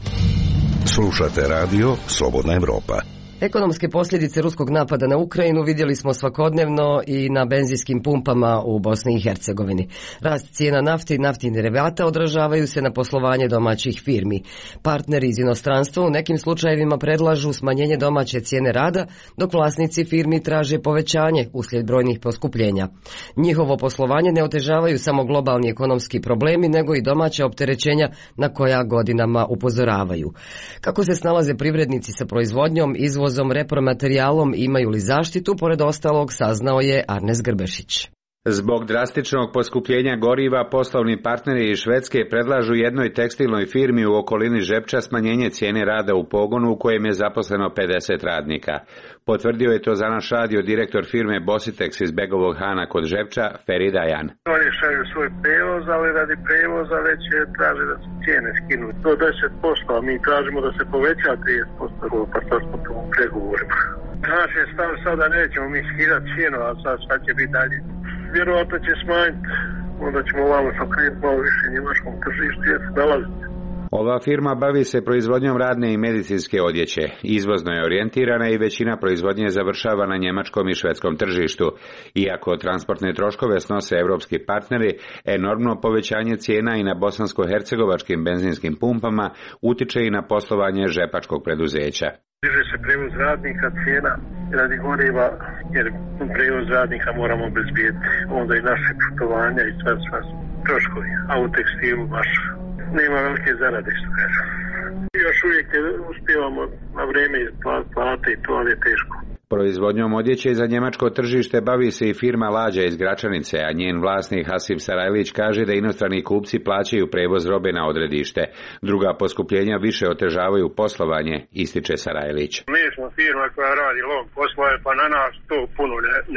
Slušate radio Slobodna Evropa. Ekonomske posljedice ruskog napada na Ukrajinu vidjeli smo svakodnevno i na benzinskim pumpama u Bosni i Hercegovini. Rast cijena nafte i naftnih derivata odražavaju se na poslovanje domaćih firmi. Partneri iz inostranstva u nekim slučajevima predlažu smanjenje domaće cijene rada, dok vlasnici firmi traže povećanje uslijed brojnih poskupljenja. Njihovo poslovanje ne otežavaju samo globalni ekonomski problemi, nego i domaća opterećenja na koja godinama upozoravaju. Kako se snalaze privrednici sa proizvodnjom, izvozom, repromaterijalom, imaju li zaštitu, pored ostalog saznao je Arnes Grbešić. Zbog drastičnog poskupljenja goriva, poslovni partneri iz Švedske predlažu jednoj tekstilnoj firmi u okolini Žepča smanjenje cijene rada u pogonu u kojem je zaposleno 50 radnika. Potvrdio je to za naš radio direktor firme Bositex iz Begovog Hana kod Žepča, Ferid Ajan. Oni šalju svoj prevoz, ali radi prevoza već traže da se cijene skinu. To 10%, a mi tražimo da se poveća 30%, pa to smo tu u pregovorima. Naš je stav sada nećemo mi skidati cijenu, a sad šta će biti dalje. Vjerovatno će smanjiti, onda ćemo ovamo sakrenuti malo više njemačkom tržištu jer se nalazite. Ova firma bavi se proizvodnjom radne i medicinske odjeće. Izvozno je orijentirana i većina proizvodnje završava na njemačkom i švedskom tržištu. Iako transportne troškove snose evropski partneri, enormno povećanje cijena i na bosansko-hercegovačkim benzinskim pumpama utiče i na poslovanje žepačkog preduzeća. Diže se prevoz radnika, cijena radi goriva, jer prevoz radnika moramo obezbijeti, onda i naše putovanja i sve troškovi, a u tekstilu baš nema velike zarade, što kažem. Još uvijek uspijevamo na vrijeme plate i to, ali je teško. Proizvodnjom odjeće za njemačko tržište bavi se i firma Lađa iz Gračanice, a njen vlasnik Hasim Sarajlić kaže da inostrani kupci plaćaju prevoz robe na odredište. Druga poskupljenja više otežavaju poslovanje, ističe Sarajlić. Mi smo firma koja radi lom poslove, pa na nas to puno ne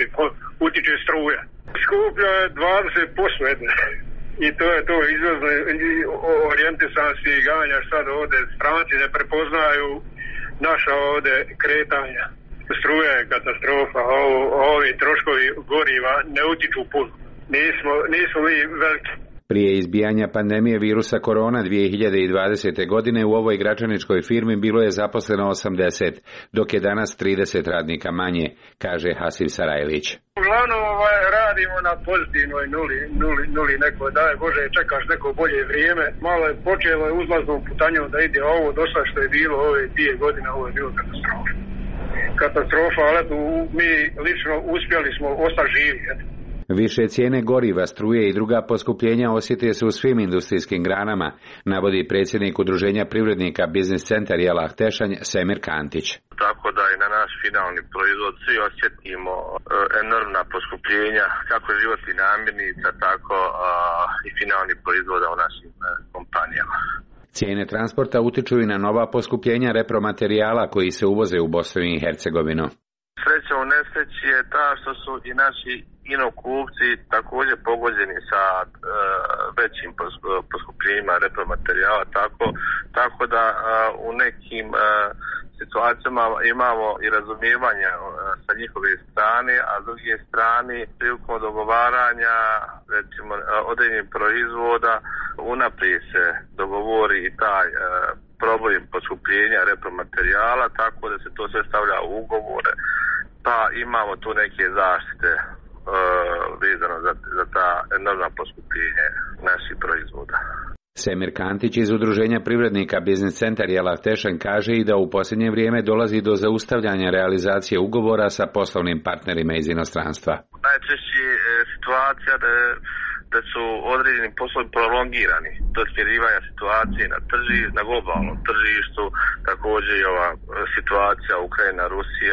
utiče struja. Skuplja je 20% jedne. I to je to izvozno orijentisan si i ganja sad ovdje. Stranci ne prepoznaju naša ovdje kretanja. Struja je katastrofa, ovi troškovi goriva ne utiču puno. Nismo mi veliki. Prije izbijanja pandemije virusa korona 2020. godine u ovoj gračaničkoj firmi bilo je zaposleno 80, dok je danas 30 radnika manje, kaže Hasim Sarajlić. Uglavnom radimo na pozitivnoj nuli neko, daj Bože, čekaš neko bolje vrijeme. Malo je počelo uzlaznom putanjom da ide ovo dosta što je bilo ove 2 godine, ovo je bilo katastrofa, ali mi lično uspjeli smo ostati živi. Više cijene goriva, struje i druga poskupljenja osjete se u svim industrijskim granama, navodi predsjednik Udruženja privrednika Biznis Centar Jelah Tešanj Semir Kantić. Tako da i na naš finalni proizvod svi osjetimo enormna poskupljenja, kako životnih namirnica, tako i finalnih proizvoda u našim kompanijama. Cijene transporta utiču i na nova poskupljenja repromaterijala koji se uvoze u Bosnu i Hercegovinu. Sreća u nesreći je ta što su i naši inokupci također pogođeni sa većim poskupljenjima repromaterijala, tako da u nekim situacijama imamo i razumijevanja sa njihove strane, a s druge strane prilikom dogovaranja recimo određenih proizvoda unaprijed se dogovori i taj problem poskupljenja repromaterijala, tako da se to sve stavlja u ugovore, pa imamo tu neke zaštite vezano za ta enormna poskupljenja naših proizvoda. Semir Kantić iz Udruženja privrednika Biznis Centar Jelav Tešen kaže i da u posljednje vrijeme dolazi do zaustavljanja realizacije ugovora sa poslovnim partnerima iz inostranstva. Najčešće je situacija da su određeni poslovi prolongirani do smirivanja situacije na globalnom tržištu, također i ova situacija Ukrajina,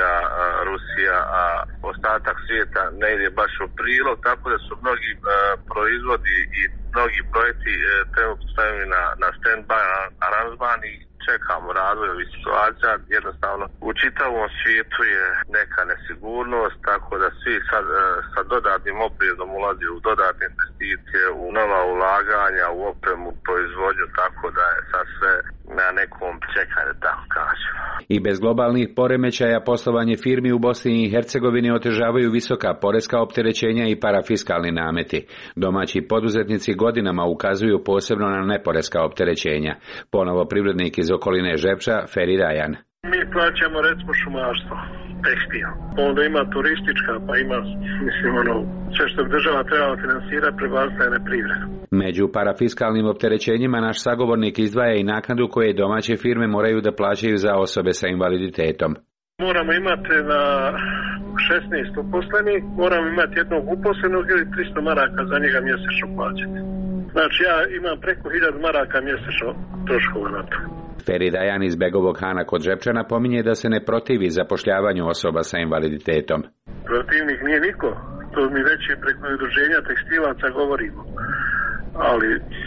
Rusija, a ostatak svijeta ne ide baš u prilog, tako da su mnogi proizvodi i mnogi projekti trenutno stavljeni na stand-by aranžman i čekamo razvoj ovih situacija. Jednostavno u čitavom svijetu je neka nesigurnost, tako da svi sa dodatnim oprezom ulazi u dodatne investicije, u nova ulaganja, u opremu, proizvodnju, tako da je sad sve na nekom čekanju, tako kažem. I bez globalnih poremećaja poslovanje firmi u Bosni i Hercegovini otežavaju visoka poreska opterećenja i parafiskalni nameti. Domaći poduzetnici godinama ukazuju posebno na neporeska opterećenja. Ponovo privrednik iz okoline Žepča, Feri Rajan. Mi plaćamo recimo šumarstvo, tekstil, onda ima turistička, pa ima, sve što bi država trebala finansirati prebastaje na privredu. Među parafiskalnim opterećenjima naš sagovornik izdvaja i naknadu koje domaće firme moraju da plaćaju za osobe sa invaliditetom. Moramo imati na 16 uposlenih, moramo imati jednog uposlenog ili 300 maraka za njega mjesečno plaćati. Znači ja imam preko 1000 maraka mjesečno troškova na to. Feri Dajan iz Begovog Hana kod Žepčana pominje da se ne protivi zapošljavanju osoba sa invaliditetom. Protivnik nije niko, to mi već je preko udruženja tekstilaca govorimo, ali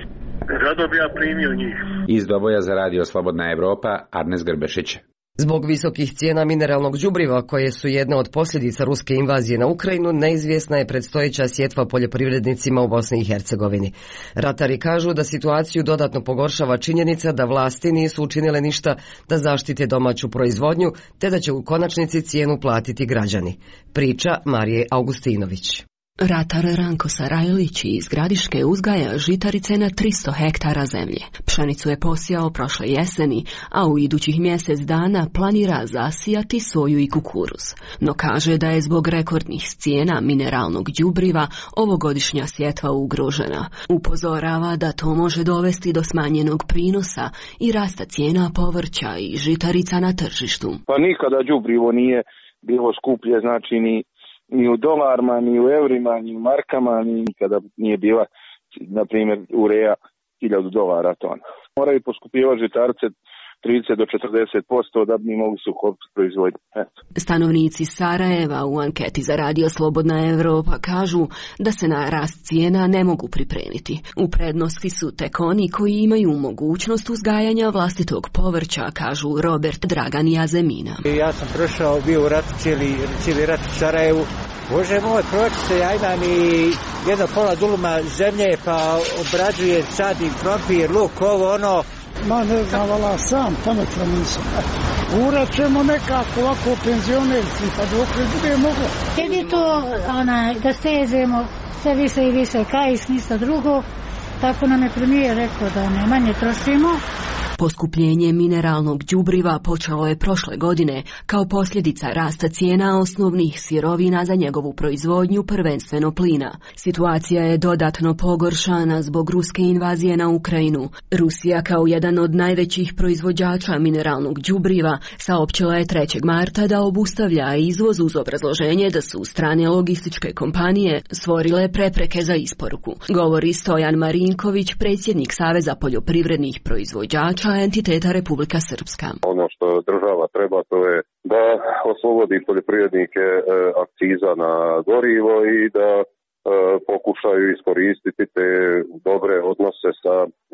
rado bi ja primio njih. Iz Doboja za Radio Slobodna Evropa, Arnes Grbešić. Zbog visokih cijena mineralnog đubriva, koje su jedna od posljedica ruske invazije na Ukrajinu, neizvjesna je predstojeća sjetva poljoprivrednicima u Bosni i Hercegovini. Ratari kažu da situaciju dodatno pogoršava činjenica da vlasti nisu učinile ništa da zaštite domaću proizvodnju, te da će u konačnici cijenu platiti građani. Priča Marije Augustinović. Ratar Ranko Sarajlić iz Gradiške uzgaja žitarice na 300 hektara zemlje. Pšenicu je posijao prošle jeseni, a u idućih mjesec dana planira zasijati soju i kukuruz. No kaže da je zbog rekordnih cijena mineralnog đubriva ovogodišnja sjetva ugrožena. Upozorava da to može dovesti do smanjenog prinosa i rasta cijena povrća i žitarica na tržištu. Pa nikada đubrivo nije bilo skuplje, znači ni u dolarima, ni u eurima, ni u markama, ni nikada nije bila, na primjer, ureja $1000 ton. Moraju poskupljivati žitarice 30 do 40% da bi mogli sukopiti proizvodnju. Stanovnici Sarajeva u anketi za Radio Slobodna Evropa kažu da se na rast cijena ne mogu pripremiti. U prednosti su tek oni koji imaju mogućnost uzgajanja vlastitog povrća, kažu Robert, Dragan i Azemina. Ja sam prošao, bio u ratu, cijeli rat u Sarajevu. Bože moj, projekt se ja imam i jedno pola duluma zemlje, pa obrađuje, sadi krompir, luk, ovo, ono. Ma ne znam, vala sam, pametno nisam. Urat ćemo nekako ovako penzionerci, pa dok ne bude moglo. Jer to da stezemo sve više i više kajis, ništa drugo, tako nam je premijer rekao da ne manje trošimo. Poskupljenje mineralnog đubriva počelo je prošle godine kao posljedica rasta cijena osnovnih sirovina za njegovu proizvodnju, prvenstveno plina. Situacija je dodatno pogoršana zbog ruske invazije na Ukrajinu. Rusija kao jedan od najvećih proizvođača mineralnog đubriva saopćila je 3. marta da obustavlja izvoz uz obrazloženje da su strane logističke kompanije stvorile prepreke za isporuku. Govori Stojan Marinković, predsjednik Saveza poljoprivrednih proizvođača entiteta Republika Srpska. Ono što država treba, to je da oslobodi poljoprivrednike akciza na gorivo i da pokušaju iskoristiti te dobre odnose sa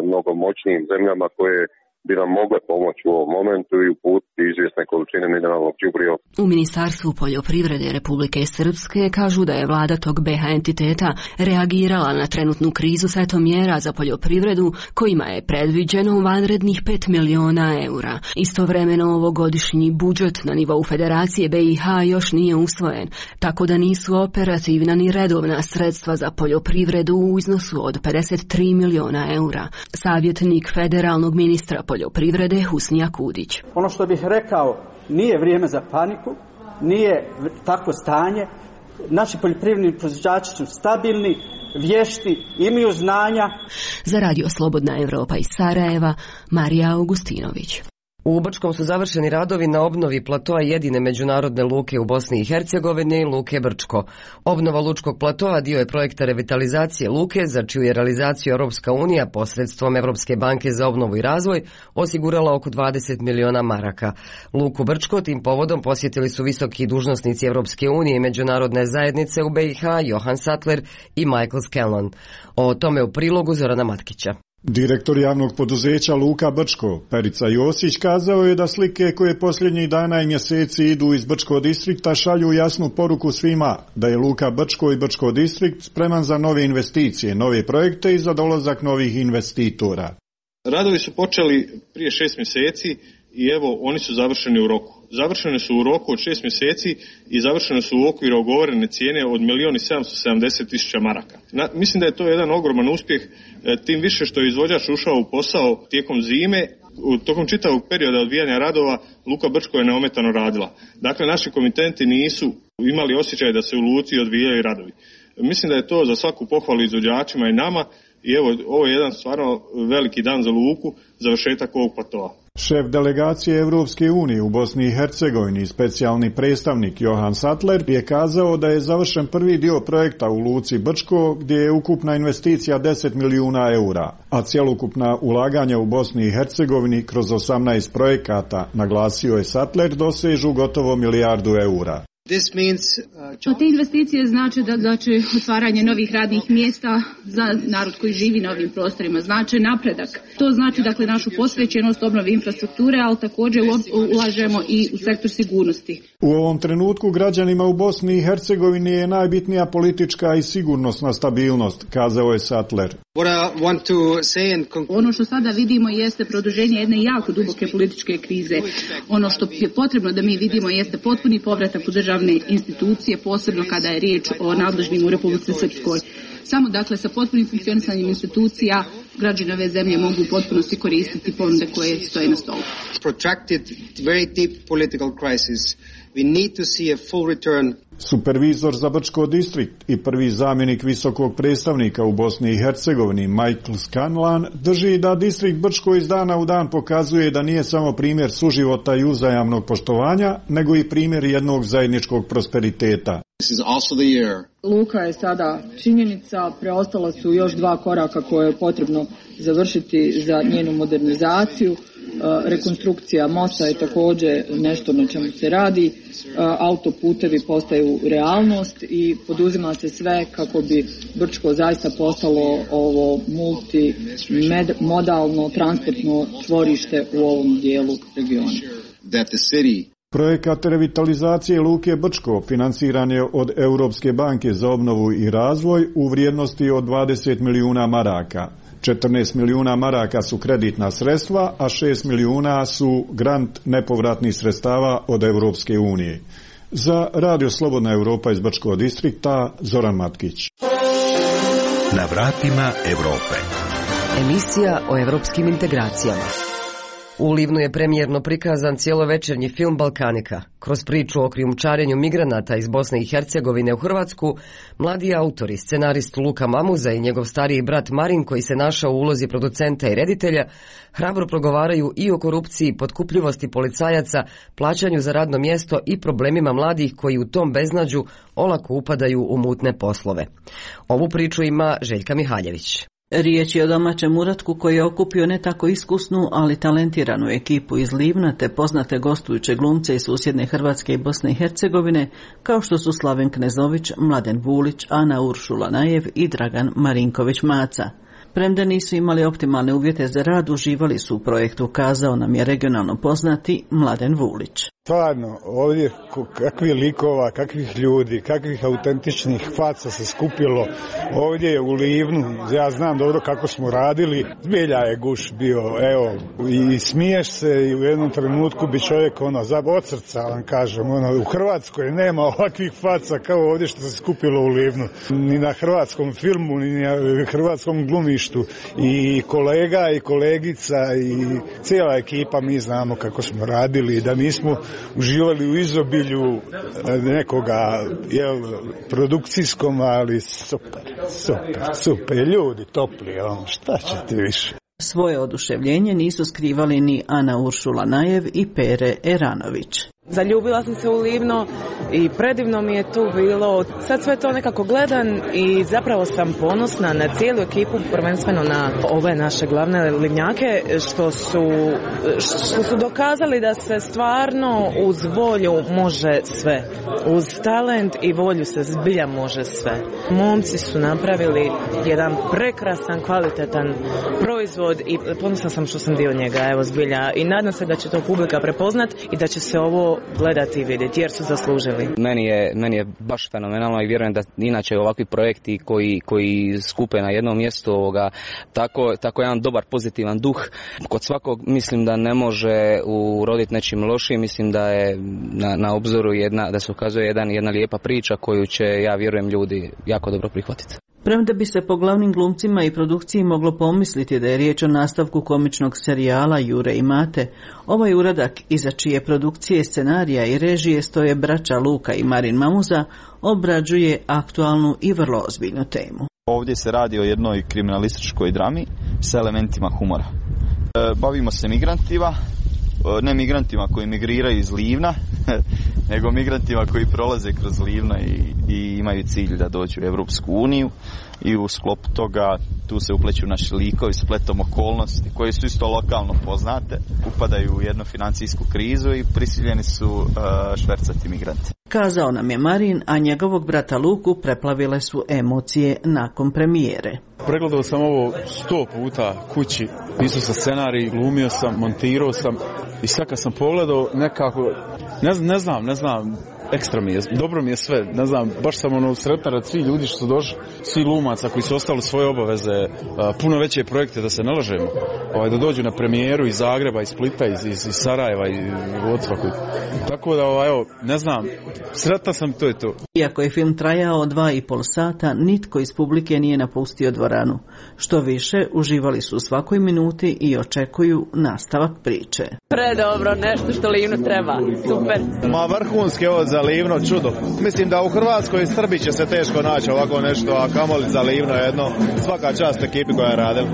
mnogo moćnijim zemljama koje bi nam mogle pomoći u ovom momentu i uputiti izvjesne količine mineralnog đubriva. U Ministarstvu poljoprivrede Republike Srpske kažu da je vlada tog BiH entiteta reagirala na trenutnu krizu setom mjera za poljoprivredu kojima je predviđeno vanrednih 5 miliona eura. Istovremeno ovogodišnji budžet na nivou Federacije BiH još nije usvojen, tako da nisu operativna ni redovna sredstva za poljoprivredu u iznosu od 53 miliona eura. Savjetnik federalnog ministra poljoprivrede Husnija Kudić. Ono što bih rekao, nije vrijeme za paniku, nije takvo stanje. Naši poljoprivredni proizvođači su stabilni, vješti, imaju znanja. Za Radio Slobodna Evropa iz Sarajeva, Marija Augustinović. U Brčkom su završeni radovi na obnovi platoa jedine međunarodne luke u Bosni i Hercegovini, luke Brčko. Obnova lučkog platoa dio je projekta revitalizacije luke, za čiju je realizaciju Europska unija posredstvom Europske banke za obnovu i razvoj osigurala oko 20 miliona maraka. Luku Brčko tim povodom posjetili su visoki dužnosnici Europske unije i međunarodne zajednice u BiH, Johan Sattler i Michael Scanlon. O tome u prilogu Zorana Matkića. Direktor javnog poduzeća Luka Brčko, Perica Josić, kazao je da slike koje posljednjih dana i mjeseci idu iz Brčko distrikta šalju jasnu poruku svima da je Luka Brčko i Brčko distrikt spreman za nove investicije, nove projekte i za dolazak novih investitora. Radovi su počeli prije 6 mjeseci i evo oni su završeni u roku. Završene su u roku od 6 mjeseci i završene su u okviru ugovorene cijene od 1.770.000 maraka. Mislim da je to jedan ogroman uspjeh, tim više što je izvođač ušao u posao tijekom zime. Tokom čitavog perioda odvijanja radova Luka Brčko je neometano radila. Dakle, naši komitenti nisu imali osjećaj da se u luci odvijaju radovi. Mislim da je to za svaku pohvalu izvođačima i nama i evo, ovo je jedan stvarno veliki dan za luku, završetak ovog platoa. Šef delegacije Europske unije u Bosni i Hercegovini, specijalni predstavnik Johan Sattler, je kazao da je završen prvi dio projekta u luci Brčko, gdje je ukupna investicija 10 milijuna eura, a cjelokupna ulaganja u Bosni i Hercegovini kroz 18 projekata, naglasio je Sattler, dosežu gotovo 1 milijardu eura. Te investicije znači da će otvaranje novih radnih mjesta za narod koji živi na ovim prostorima, znači napredak. To znači dakle našu posvećenost obnovi infrastrukture, ali također ulažemo i u sektor sigurnosti. U ovom trenutku građanima u Bosni i Hercegovini je najbitnija politička i sigurnosna stabilnost, kazao je Sattler. Ono što sada vidimo jeste produženje jedne jako duboke političke krize. Ono što je potrebno da mi vidimo jeste potpuni povratak u državne institucije, posebno kada je riječ o nadležnim u Republici Srpskoj. Samo dakle sa potpunim funkcionisanjem institucija građani ove zemlje mogu u potpunosti koristiti ponude koje stoje na stolu. Supervizor za Brčko distrikt i prvi zamjenik visokog predstavnika u Bosni i Hercegovini Michael Scanlon drži da distrikt Brčko iz dana u dan pokazuje da nije samo primjer suživota i uzajamnog poštovanja, nego i primjer jednog zajedničkog prosperiteta. Luka je sada činjenica, preostala su još 2 koraka koje je potrebno završiti za njenu modernizaciju. Rekonstrukcija mosta je također nešto na čemu se radi, autoputevi postaju realnost i poduzima se sve kako bi Brčko zaista postalo ovo multimodalno transportno čvorište u ovom dijelu regiona. Projekat revitalizacije luke Brčko financiran je od Europske banke za obnovu i razvoj u vrijednosti od 20 milijuna maraka. 14 milijuna maraka su kreditna sredstva, a 6 milijuna su grant nepovratnih sredstava od Europske unije. Za Radio Slobodna Evropa iz Brčkog distrikta, Zoran Matkić. Na vratima Europe. Emisija o evropskim integracijama. U Livnu je premijerno prikazan cijelovečernji film Balkanika. Kroz priču o krijumčarenju migranata iz Bosne i Hercegovine u Hrvatsku, mladi autori, scenarist Luka Mamuza i njegov stariji brat Marin, koji se našao u ulozi producenta i reditelja, hrabro progovaraju i o korupciji, potkupljivosti policajaca, plaćanju za radno mjesto i problemima mladih koji u tom beznađu olako upadaju u mutne poslove. Ovu priču ima Željka Mihaljević. Riječ je o domaćem uratku koji je okupio ne tako iskusnu, ali talentiranu ekipu iz Livna te poznate gostujuće glumce iz susjedne Hrvatske i Bosne i Hercegovine, kao što su Slaven Knezović, Mladen Vulić, Ana Uršula Najev i Dragan Marinković Maca. Premda nisu imali optimalne uvjete za rad, uživali su u projektu, kazao nam je regionalno poznati Mladen Vulić. Stvarno, ovdje kakvih likova, kakvih ljudi, kakvih autentičnih faca se skupilo ovdje je u Livnu. Ja znam dobro kako smo radili, zbilja je guš bio, evo, i smiješ se i u jednom trenutku bi čovjek od srca vam kažem, u Hrvatskoj nema ovakvih faca kao ovdje što se skupilo u Livnu. Ni na hrvatskom filmu, ni na hrvatskom glumištu. I kolega i kolegica i cijela ekipa, mi znamo kako smo radili, da nismo uživali u izobilju nekoga produkcijskom, ali super, ljudi topli, šta ćete više. Svoje oduševljenje nisu skrivali ni Ana Uršula Najev i Pere Eranović. Zaljubila sam se u Livno i predivno mi je tu bilo. Sad sve to nekako gledam i zapravo sam ponosna na cijelu ekipu, prvenstveno na ove naše glavne livnjake što su dokazali da se stvarno uz volju može sve. Uz talent i volju se zbilja može sve. Momci su napravili jedan prekrasan, kvalitetan proizvod i ponosna sam što sam dio njega, evo zbilja. I nadam se da će to publika prepoznat i da će se ovo gledati i vidjeti jer su zaslužili. Meni je baš fenomenalno i vjerujem da inače ovakvi projekti koji skupe na jednom mjestu tako jedan dobar pozitivan duh. Kod svakog mislim da ne može uroditi nečim lošim, mislim da je na obzoru da se ukazuje jedna lijepa priča koju će, ja vjerujem, ljudi jako dobro prihvatiti. Premda bi se po glavnim glumcima i produkciji moglo pomisliti da je riječ o nastavku komičnog serijala Jure i Mate, ovaj uradak iza čije produkcije, scenarija i režije stoje braća Luka i Marin Mamuza obrađuje aktualnu i vrlo ozbiljnu temu. Ovdje se radi o jednoj kriminalističkoj drami s elementima humora. Bavimo se migrantima, ne migrantima koji migriraju iz Livna, nego migrantima koji prolaze kroz Livno i imaju cilj da dođu u Europsku uniju i u sklopu toga tu se upleću naši likovi spletom okolnosti koje su isto lokalno poznate, upadaju u jednu financijsku krizu i prisiljeni su švercati migrante. Kazao nam je Marin, a njegovog brata Luku preplavile su emocije nakon premijere. Pregledao sam ovo 100 puta kući, pisao sam scenarij, glumio sam, montirao sam i sad kad sam pogledao nekako, ne znam, ekstra mi je, dobro mi je sve, ne znam, baš sam sretan rad svih ljudi što su došli, svi glumaca koji su ostali svoje obaveze, puno veće projekte, da se ne lažemo, da dođu na premijeru iz Zagreba, iz Splita, iz Sarajeva i od svakog. Tako da, evo, ne znam, sretan sam, to je to. Iako je film trajao 2,5 sata, nitko iz publike nije napustio dvoranu. Što više, uživali su u svakoj minuti i očekuju nastavak priče. Predobro, nešto što Livnu treba, super. Vrhunski ovo za Livno, čudo. Mislim da u Hrvatskoj i Srbiji će se teško naći ovako nešto, a kamoli za Livno jedno. Svaka čast ekipi koja je radila.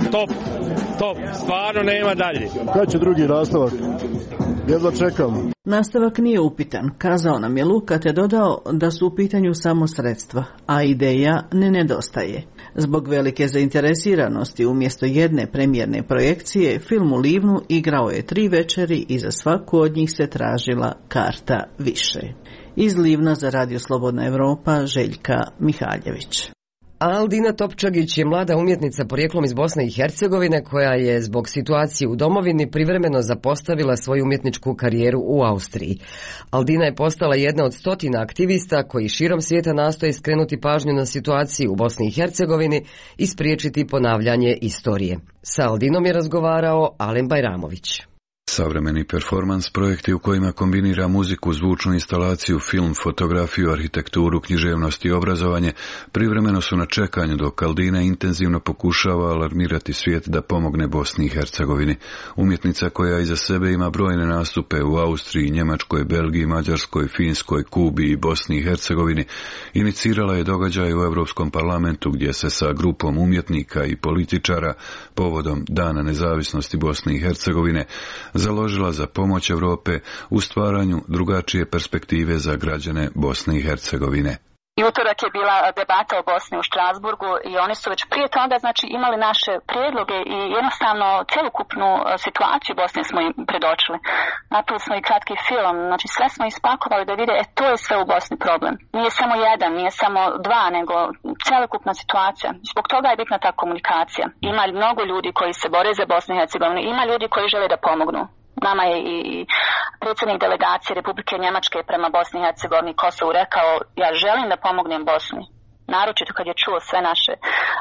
Top, stvarno nema dalje. Kad će drugi nastavak? Jedva čekam. Nastavak nije upitan, kazao nam je Luka, te dodao da su u pitanju samo sredstva, a ideja ne nedostaje. Zbog velike zainteresiranosti umjesto jedne premijerne projekcije, film u Livnu igrao je 3 večeri i za svaku od njih se tražila karta više. Iz Livna za Radio Slobodna Evropa, Željka Mihaljević. Aldina Topčagić je mlada umjetnica porijeklom iz Bosne i Hercegovine koja je zbog situacije u domovini privremeno zapostavila svoju umjetničku karijeru u Austriji. Aldina je postala jedna od 100 aktivista koji širom svijeta nastoje skrenuti pažnju na situaciju u Bosni i Hercegovini i spriječiti ponavljanje istorije. Sa Aldinom je razgovarao Alen Bajramović. Savremeni performans projekti u kojima kombinira muziku, zvučnu instalaciju, film, fotografiju, arhitekturu, književnost i obrazovanje privremeno su na čekanju dok Aldina intenzivno pokušava alarmirati svijet da pomogne Bosni i Hercegovini. Umjetnica koja iza sebe ima brojne nastupe u Austriji, Njemačkoj, Belgiji, Mađarskoj, Finskoj, Kubi i Bosni i Hercegovini, inicirala je događaj u Europskom parlamentu gdje se sa grupom umjetnika i političara povodom Dana nezavisnosti Bosne i Hercegovine založila za pomoć Europe u stvaranju drugačije perspektive za građane Bosne i Hercegovine. I utorak je bila debata o Bosni u Strasburgu i oni su već prije toga znači imali naše prijedloge i jednostavno celokupnu situaciju Bosne smo im predočili. Napravili smo i kratki film, znači sve smo ispakovali da vide, to je sve u Bosni problem. Nije samo jedan, nije samo dva, nego celokupna situacija. Zbog toga je bitna ta komunikacija. Ima mnogo ljudi koji se bore za Bosnu i Hercegovinu, ima ljudi koji žele da pomognu. Nama je i predsjednik delegacije Republike Njemačke prema Bosni i Hercegovini Kosovu rekao, ja želim da pomognem Bosni. Naročito kad je čuo sve naše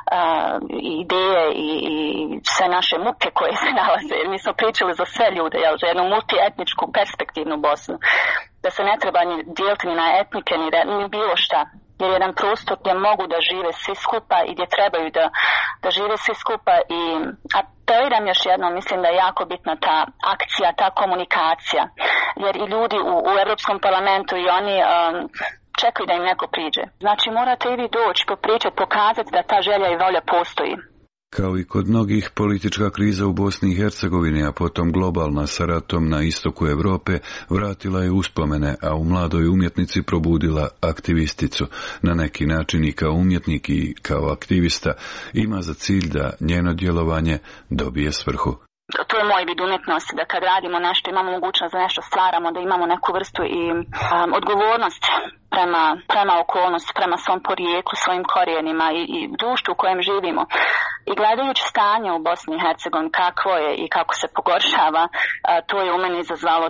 ideje i sve naše muke koje se nalaze. Jer mi smo pričali za sve ljude, za jednu multietničku perspektivnu Bosnu. Da se ne treba ni dijeliti ni na etnike, ni bilo šta. Jer je jedan prostor gdje mogu da žive svi skupa i gdje trebaju da žive svi skupa. I apeliram još jednom, mislim da je jako bitna ta akcija, ta komunikacija. Jer i ljudi u Europskom parlamentu i oni čekaju da im neko priđe. Znači morate i vi doći, popričati, pokazati da ta želja i volja postoji. Kao i kod mnogih, politička kriza u Bosni i Hercegovini, a potom globalna sa ratom na istoku Europe, vratila je uspomene, a u mladoj umjetnici probudila aktivisticu. Na neki način i kao umjetnik i kao aktivista ima za cilj da njeno djelovanje dobije svrhu. To je moj vid umjetnosti, da kad radimo nešto, imamo mogućnost da nešto stvaramo, da imamo neku vrstu i odgovornost prema okolnosti, prema svom porijeklu, svojim korijenima i društvu u kojem živimo. I gledajući stanje u Bosni i Hercegovini kakvo je i kako se pogoršava, to je u meni izazvalo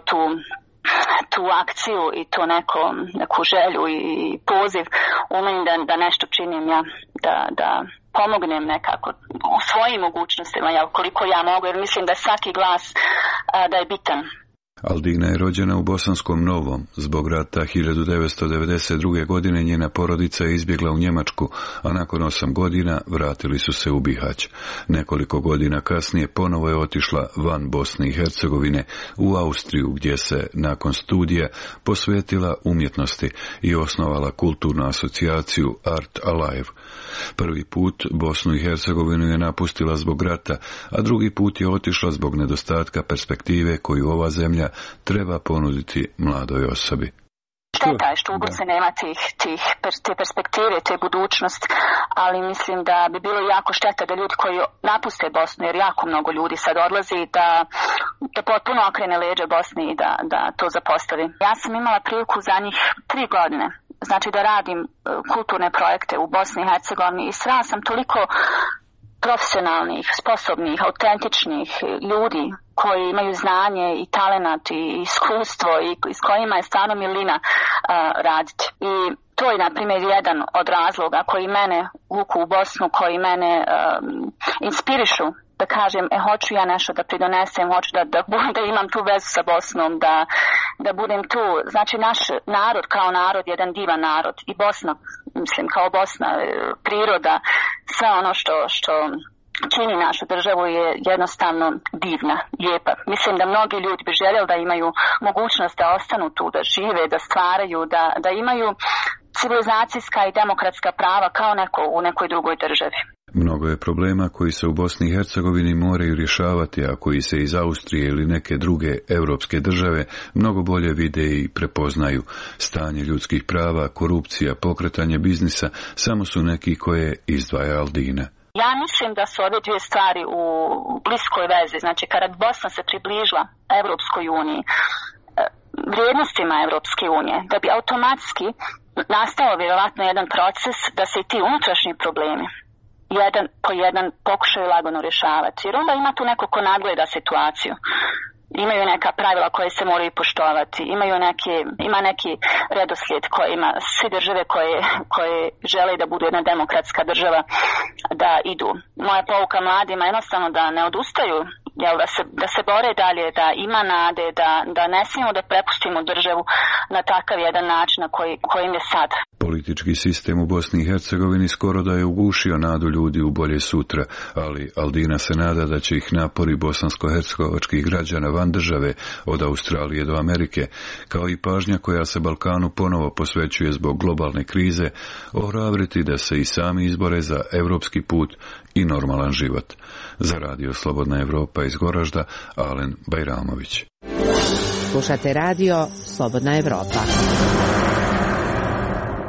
tu akciju i to neku želju i poziv u meni da nešto činim ja, da pomognem nekako u svojim mogućnostima, koliko ja mogu, jer mislim da svaki glas da je bitan. Aldina je rođena u Bosanskom Novom. Zbog rata 1992. godine njena porodica je izbjegla u Njemačku, a nakon 8 godina vratili su se u Bihać. Nekoliko godina kasnije ponovo je otišla van Bosne i Hercegovine u Austriju, gdje se nakon studija posvetila umjetnosti i osnovala kulturnu asocijaciju Art Alive. Prvi put Bosnu i Hercegovinu je napustila zbog rata, a drugi put je otišla zbog nedostatka perspektive koju ova zemlja treba ponuditi mladoj osobi. Šteta je što u Bosni nema te perspektive, te budućnost, ali mislim da bi bilo jako šteta da ljudi koji napuste Bosnu, jer jako mnogo ljudi sad odlazi, da potpuno okrene leđa Bosni i da to zapostavi. Ja sam imala priliku za njih 3 godine, znači da radim kulturne projekte u Bosni i Hercegovini i srela sam toliko profesionalnih, sposobnih, autentičnih ljudi koji imaju znanje i talenat i iskustvo i s kojima je stvarno milina raditi. I to je, na primjer, jedan od razloga koji mene vuku u Bosnu, koji mene inspirišu da kažem, hoću ja nešto da pridonesem, hoću da imam tu vezu sa Bosnom, da budem tu. Znači, naš narod kao narod je jedan divan narod i Bosna, mislim, kao Bosna, priroda, sve ono što čini našu državu je jednostavno divna, lijepa. Mislim da mnogi ljudi bi željeli da imaju mogućnost da ostanu tu, da žive, da stvaraju, da imaju civilizacijska i demokratska prava kao u nekoj drugoj državi. Mnogo je problema koji se u Bosni i Hercegovini moraju rješavati, a koji se iz Austrije ili neke druge europske države mnogo bolje vide i prepoznaju. Stanje ljudskih prava, korupcija, pokretanje biznisa samo su neki koje izdvaja Aldina. Ja mislim da su ove dvije stvari u bliskoj vezi. Znači, kada Bosna se približila Evropskoj uniji, vrijednostima Evropske unije, da bi automatski nastao vjerovatno jedan proces da se i ti unutrašnji problemi jedan po jedan pokušaju lagano rješavati. Jer onda ima tu neko ko nadgleda situaciju. Imaju neka pravila koje se moraju poštovati, ima neki redoslijed koji ima svi države koje žele da budu jedna demokratska država da idu. Moja pouka mladima je jednostavno da ne odustaju, da se bore dalje, da ima nade, da ne smijemo da prepustimo državu na takav jedan način na kojim je sad. Politički sistem u Bosni i Hercegovini skoro da je ugušio nadu ljudi u bolje sutra, ali Aldina se nada da će ih napori bosansko-hercegovačkih građana van države, od Australije do Amerike, kao i pažnja koja se Balkanu ponovo posvećuje zbog globalne krize, ohrabriti da se i sami izbore za evropski put i normalan život. Za Radio Slobodna Evropa iz Goražda, Alen Bajramović. Slušate Radio Slobodna Evropa.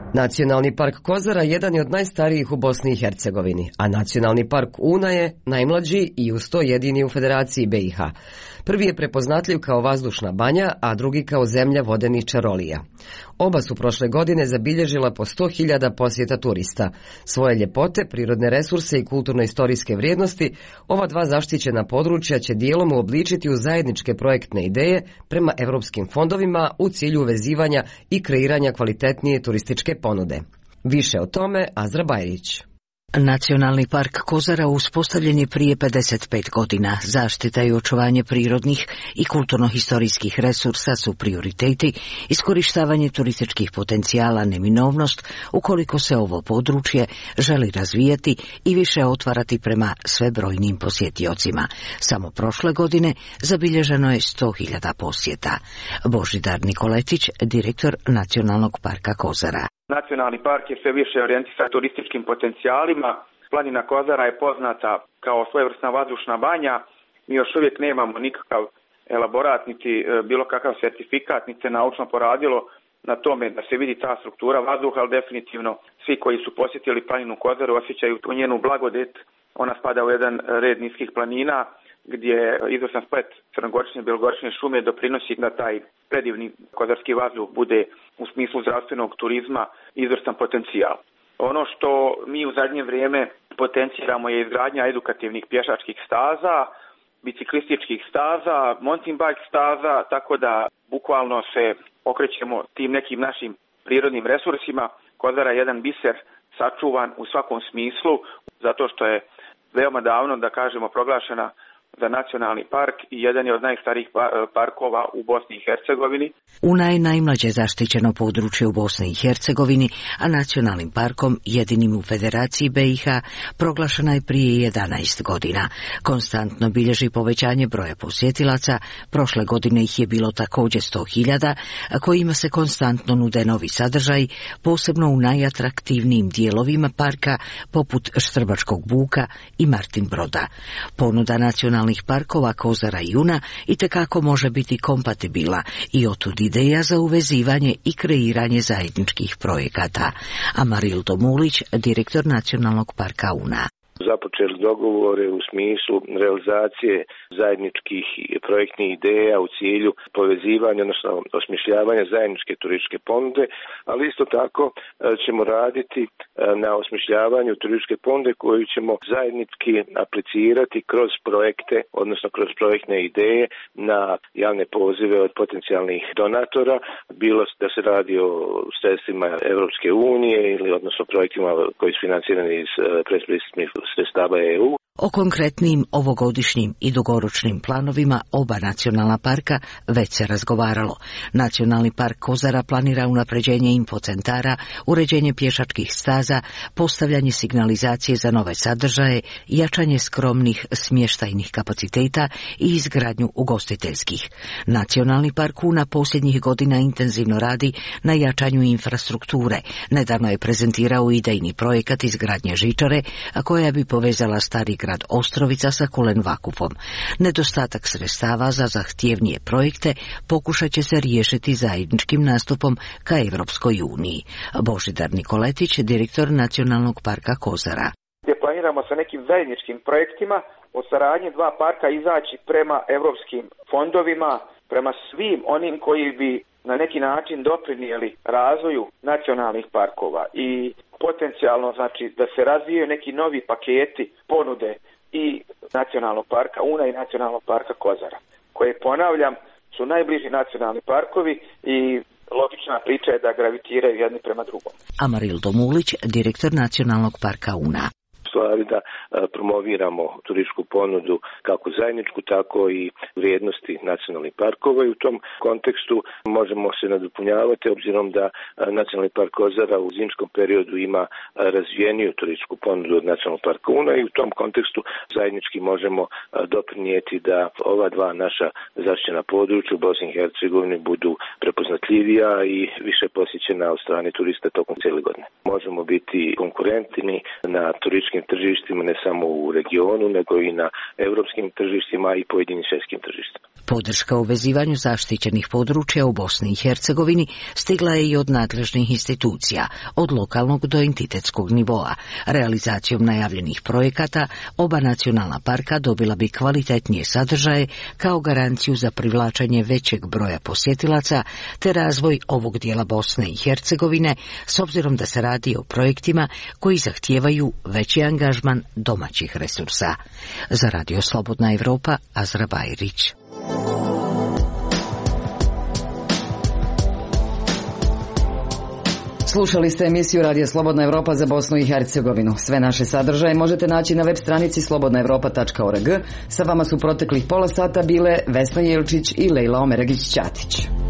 Nacionalni park Kozara jedan je od najstarijih u Bosni i Hercegovini, a Nacionalni park Una je najmlađi i uz to jedini u Federaciji BiH. Prvi je prepoznatljiv kao vazdušna banja, a drugi kao zemlja vodenih čarolija. Oba su prošle godine zabilježila po 100.000 posjeta turista. Svoje ljepote, prirodne resurse i kulturno-istorijske vrijednosti, ova dva zaštićena područja će dijelom uobličiti u zajedničke projektne ideje prema europskim fondovima u cilju uvezivanja i kreiranja kvalitetnije turističke ponude. Više o tome Azra Bajrić. Nacionalni park Kozara uspostavljen je prije 55 godina. Zaštita i očuvanje prirodnih i kulturno-historijskih resursa su prioriteti, iskorištavanje turističkih potencijala neminovnost ukoliko se ovo područje želi razvijati i više otvarati prema sve brojnim posjetiocima. Samo prošle godine zabilježeno je 100.000 posjeta. Božidar Nikoletić, direktor Nacionalnog parka Kozara. Nacionalni park je sve više orijentiran turističkim potencijalima. Planina Kozara je poznata kao svojevrsna vazdušna banja. Mi još uvijek nemamo nikakav elaborat, niti bilo kakav certifikat, niti se naučno poradilo na tome da se vidi ta struktura vazduha, ali definitivno svi koji su posjetili planinu Kozaru osjećaju tu njenu blagodet. Ona spada u jedan red niskih planina gdje izvrstan splet crnogorične i belogorične šume doprinosi da taj predivni kozarski vazduh bude u smislu zdravstvenog turizma izvrstan potencijal. Ono što mi u zadnje vrijeme potenciramo je izgradnja edukativnih pješačkih staza, biciklističkih staza, mountain bike staza, tako da bukvalno se okrećemo tim nekim našim prirodnim resursima. Kozara je jedan biser sačuvan u svakom smislu, zato što je veoma davno, da kažemo, proglašena za nacionalni park i jedan je od najstarijih parkova u Bosni i Hercegovini. Una je najmlađe zaštićeno područje u Bosni i Hercegovini, a nacionalnim parkom, jedinim u Federaciji BiH, proglašena je prije 11 godina. Konstantno bilježi povećanje broja posjetilaca, prošle godine ih je bilo također 100.000, kojima se konstantno nude novi sadržaj, posebno u najatraktivnijim dijelovima parka, poput Štrbačkog buka i Martin Broda. Ponuda nacionalnih parkova Kozara i Una itekako može biti kompatibilna i otud ideja za uvezivanje i kreiranje zajedničkih projekata. Amarildo Mulić, direktor Nacionalnog parka Una. Započeli dogovore u smislu realizacije zajedničkih projektnih ideja u cilju povezivanja, odnosno osmišljavanja zajedničke turističke ponude, ali isto tako ćemo raditi na osmišljavanju turističke ponude koju ćemo zajednički aplicirati kroz projekte, odnosno kroz projektne ideje na javne pozive od potencijalnih donatora, bilo da se radi o sredstvima Europske unije ili odnosno projektima koji su financirani iz predpristupnih sredstava EU. O konkretnim ovogodišnjim i dugoročnim planovima oba nacionalna parka već se razgovaralo. Nacionalni park Kozara planira unapređenje infocentara, uređenje pješačkih staza, postavljanje signalizacije za nove sadržaje, jačanje skromnih smještajnih kapaciteta i izgradnju ugostiteljskih. Nacionalni park Una posljednjih godina intenzivno radi na jačanju infrastrukture. Nedavno je prezentirao idejni projekat izgradnje žičare, a koja bi povezala stari grad Ostrovica sa Kulen Vakufom. Nedostatak sredstava za zahtjevnije projekte pokušat će se riješiti zajedničkim nastupom ka Evropskoj uniji. Božidar Nikoletić, direktor Nacionalnog parka Kozara. Gdje planiramo sa nekim zajedničkim projektima o saradnji dva parka izaći prema evropskim fondovima, prema svim onim koji bi na neki način doprinijeli razvoju nacionalnih parkova i potencijalno znači da se razvijaju neki novi paketi ponude i nacionalnog parka Una i nacionalnog parka Kozara, koje, ponavljam, su najbliži nacionalni parkovi i logična priča je da gravitiraju jedni prema drugom. Amarildo Mulić, direktor Nacionalnog parka Una. Stvari da promoviramo turističku ponudu kako zajedničku, tako i vrijednosti nacionalnih parkova i u tom kontekstu možemo se nadopunjavati obzirom da Nacionalni park Kozara u zimskom periodu ima razvijeniju turističku ponudu od Nacionalnog parka Una i u tom kontekstu zajednički možemo doprinijeti da ova dva naša zaštićena područja u Bosni i Hercegovini budu prepoznatljivija i više posjećena od strane turista tokom cijele godine. Možemo biti konkurentni na turističkim tržištima, ne samo u regionu, nego i na europskim tržištima i pojedinim svjetskim tržištima. Podrška u vezivanju zaštićenih područja u Bosni i Hercegovini stigla je i od nadležnih institucija, od lokalnog do entitetskog nivoa. Realizacijom najavljenih projekata oba nacionalna parka dobila bi kvalitetnije sadržaje kao garanciju za privlačenje većeg broja posjetilaca te razvoj ovog dijela Bosne i Hercegovine, s obzirom da se radi o projektima koji zahtijevaju veći angažman domaćih resursa. Za Radio Slobodna Evropa, Azra Bajrić. Slušali ste emisiju Radio Slobodna Evropa za Bosnu i Hercegovinu. Sve naše sadržaje možete naći na web stranici slobodnaevropa.org. Sa vama su proteklih pola sata bile Vesna Jelčić i Lejla Omeragić-Ćatić.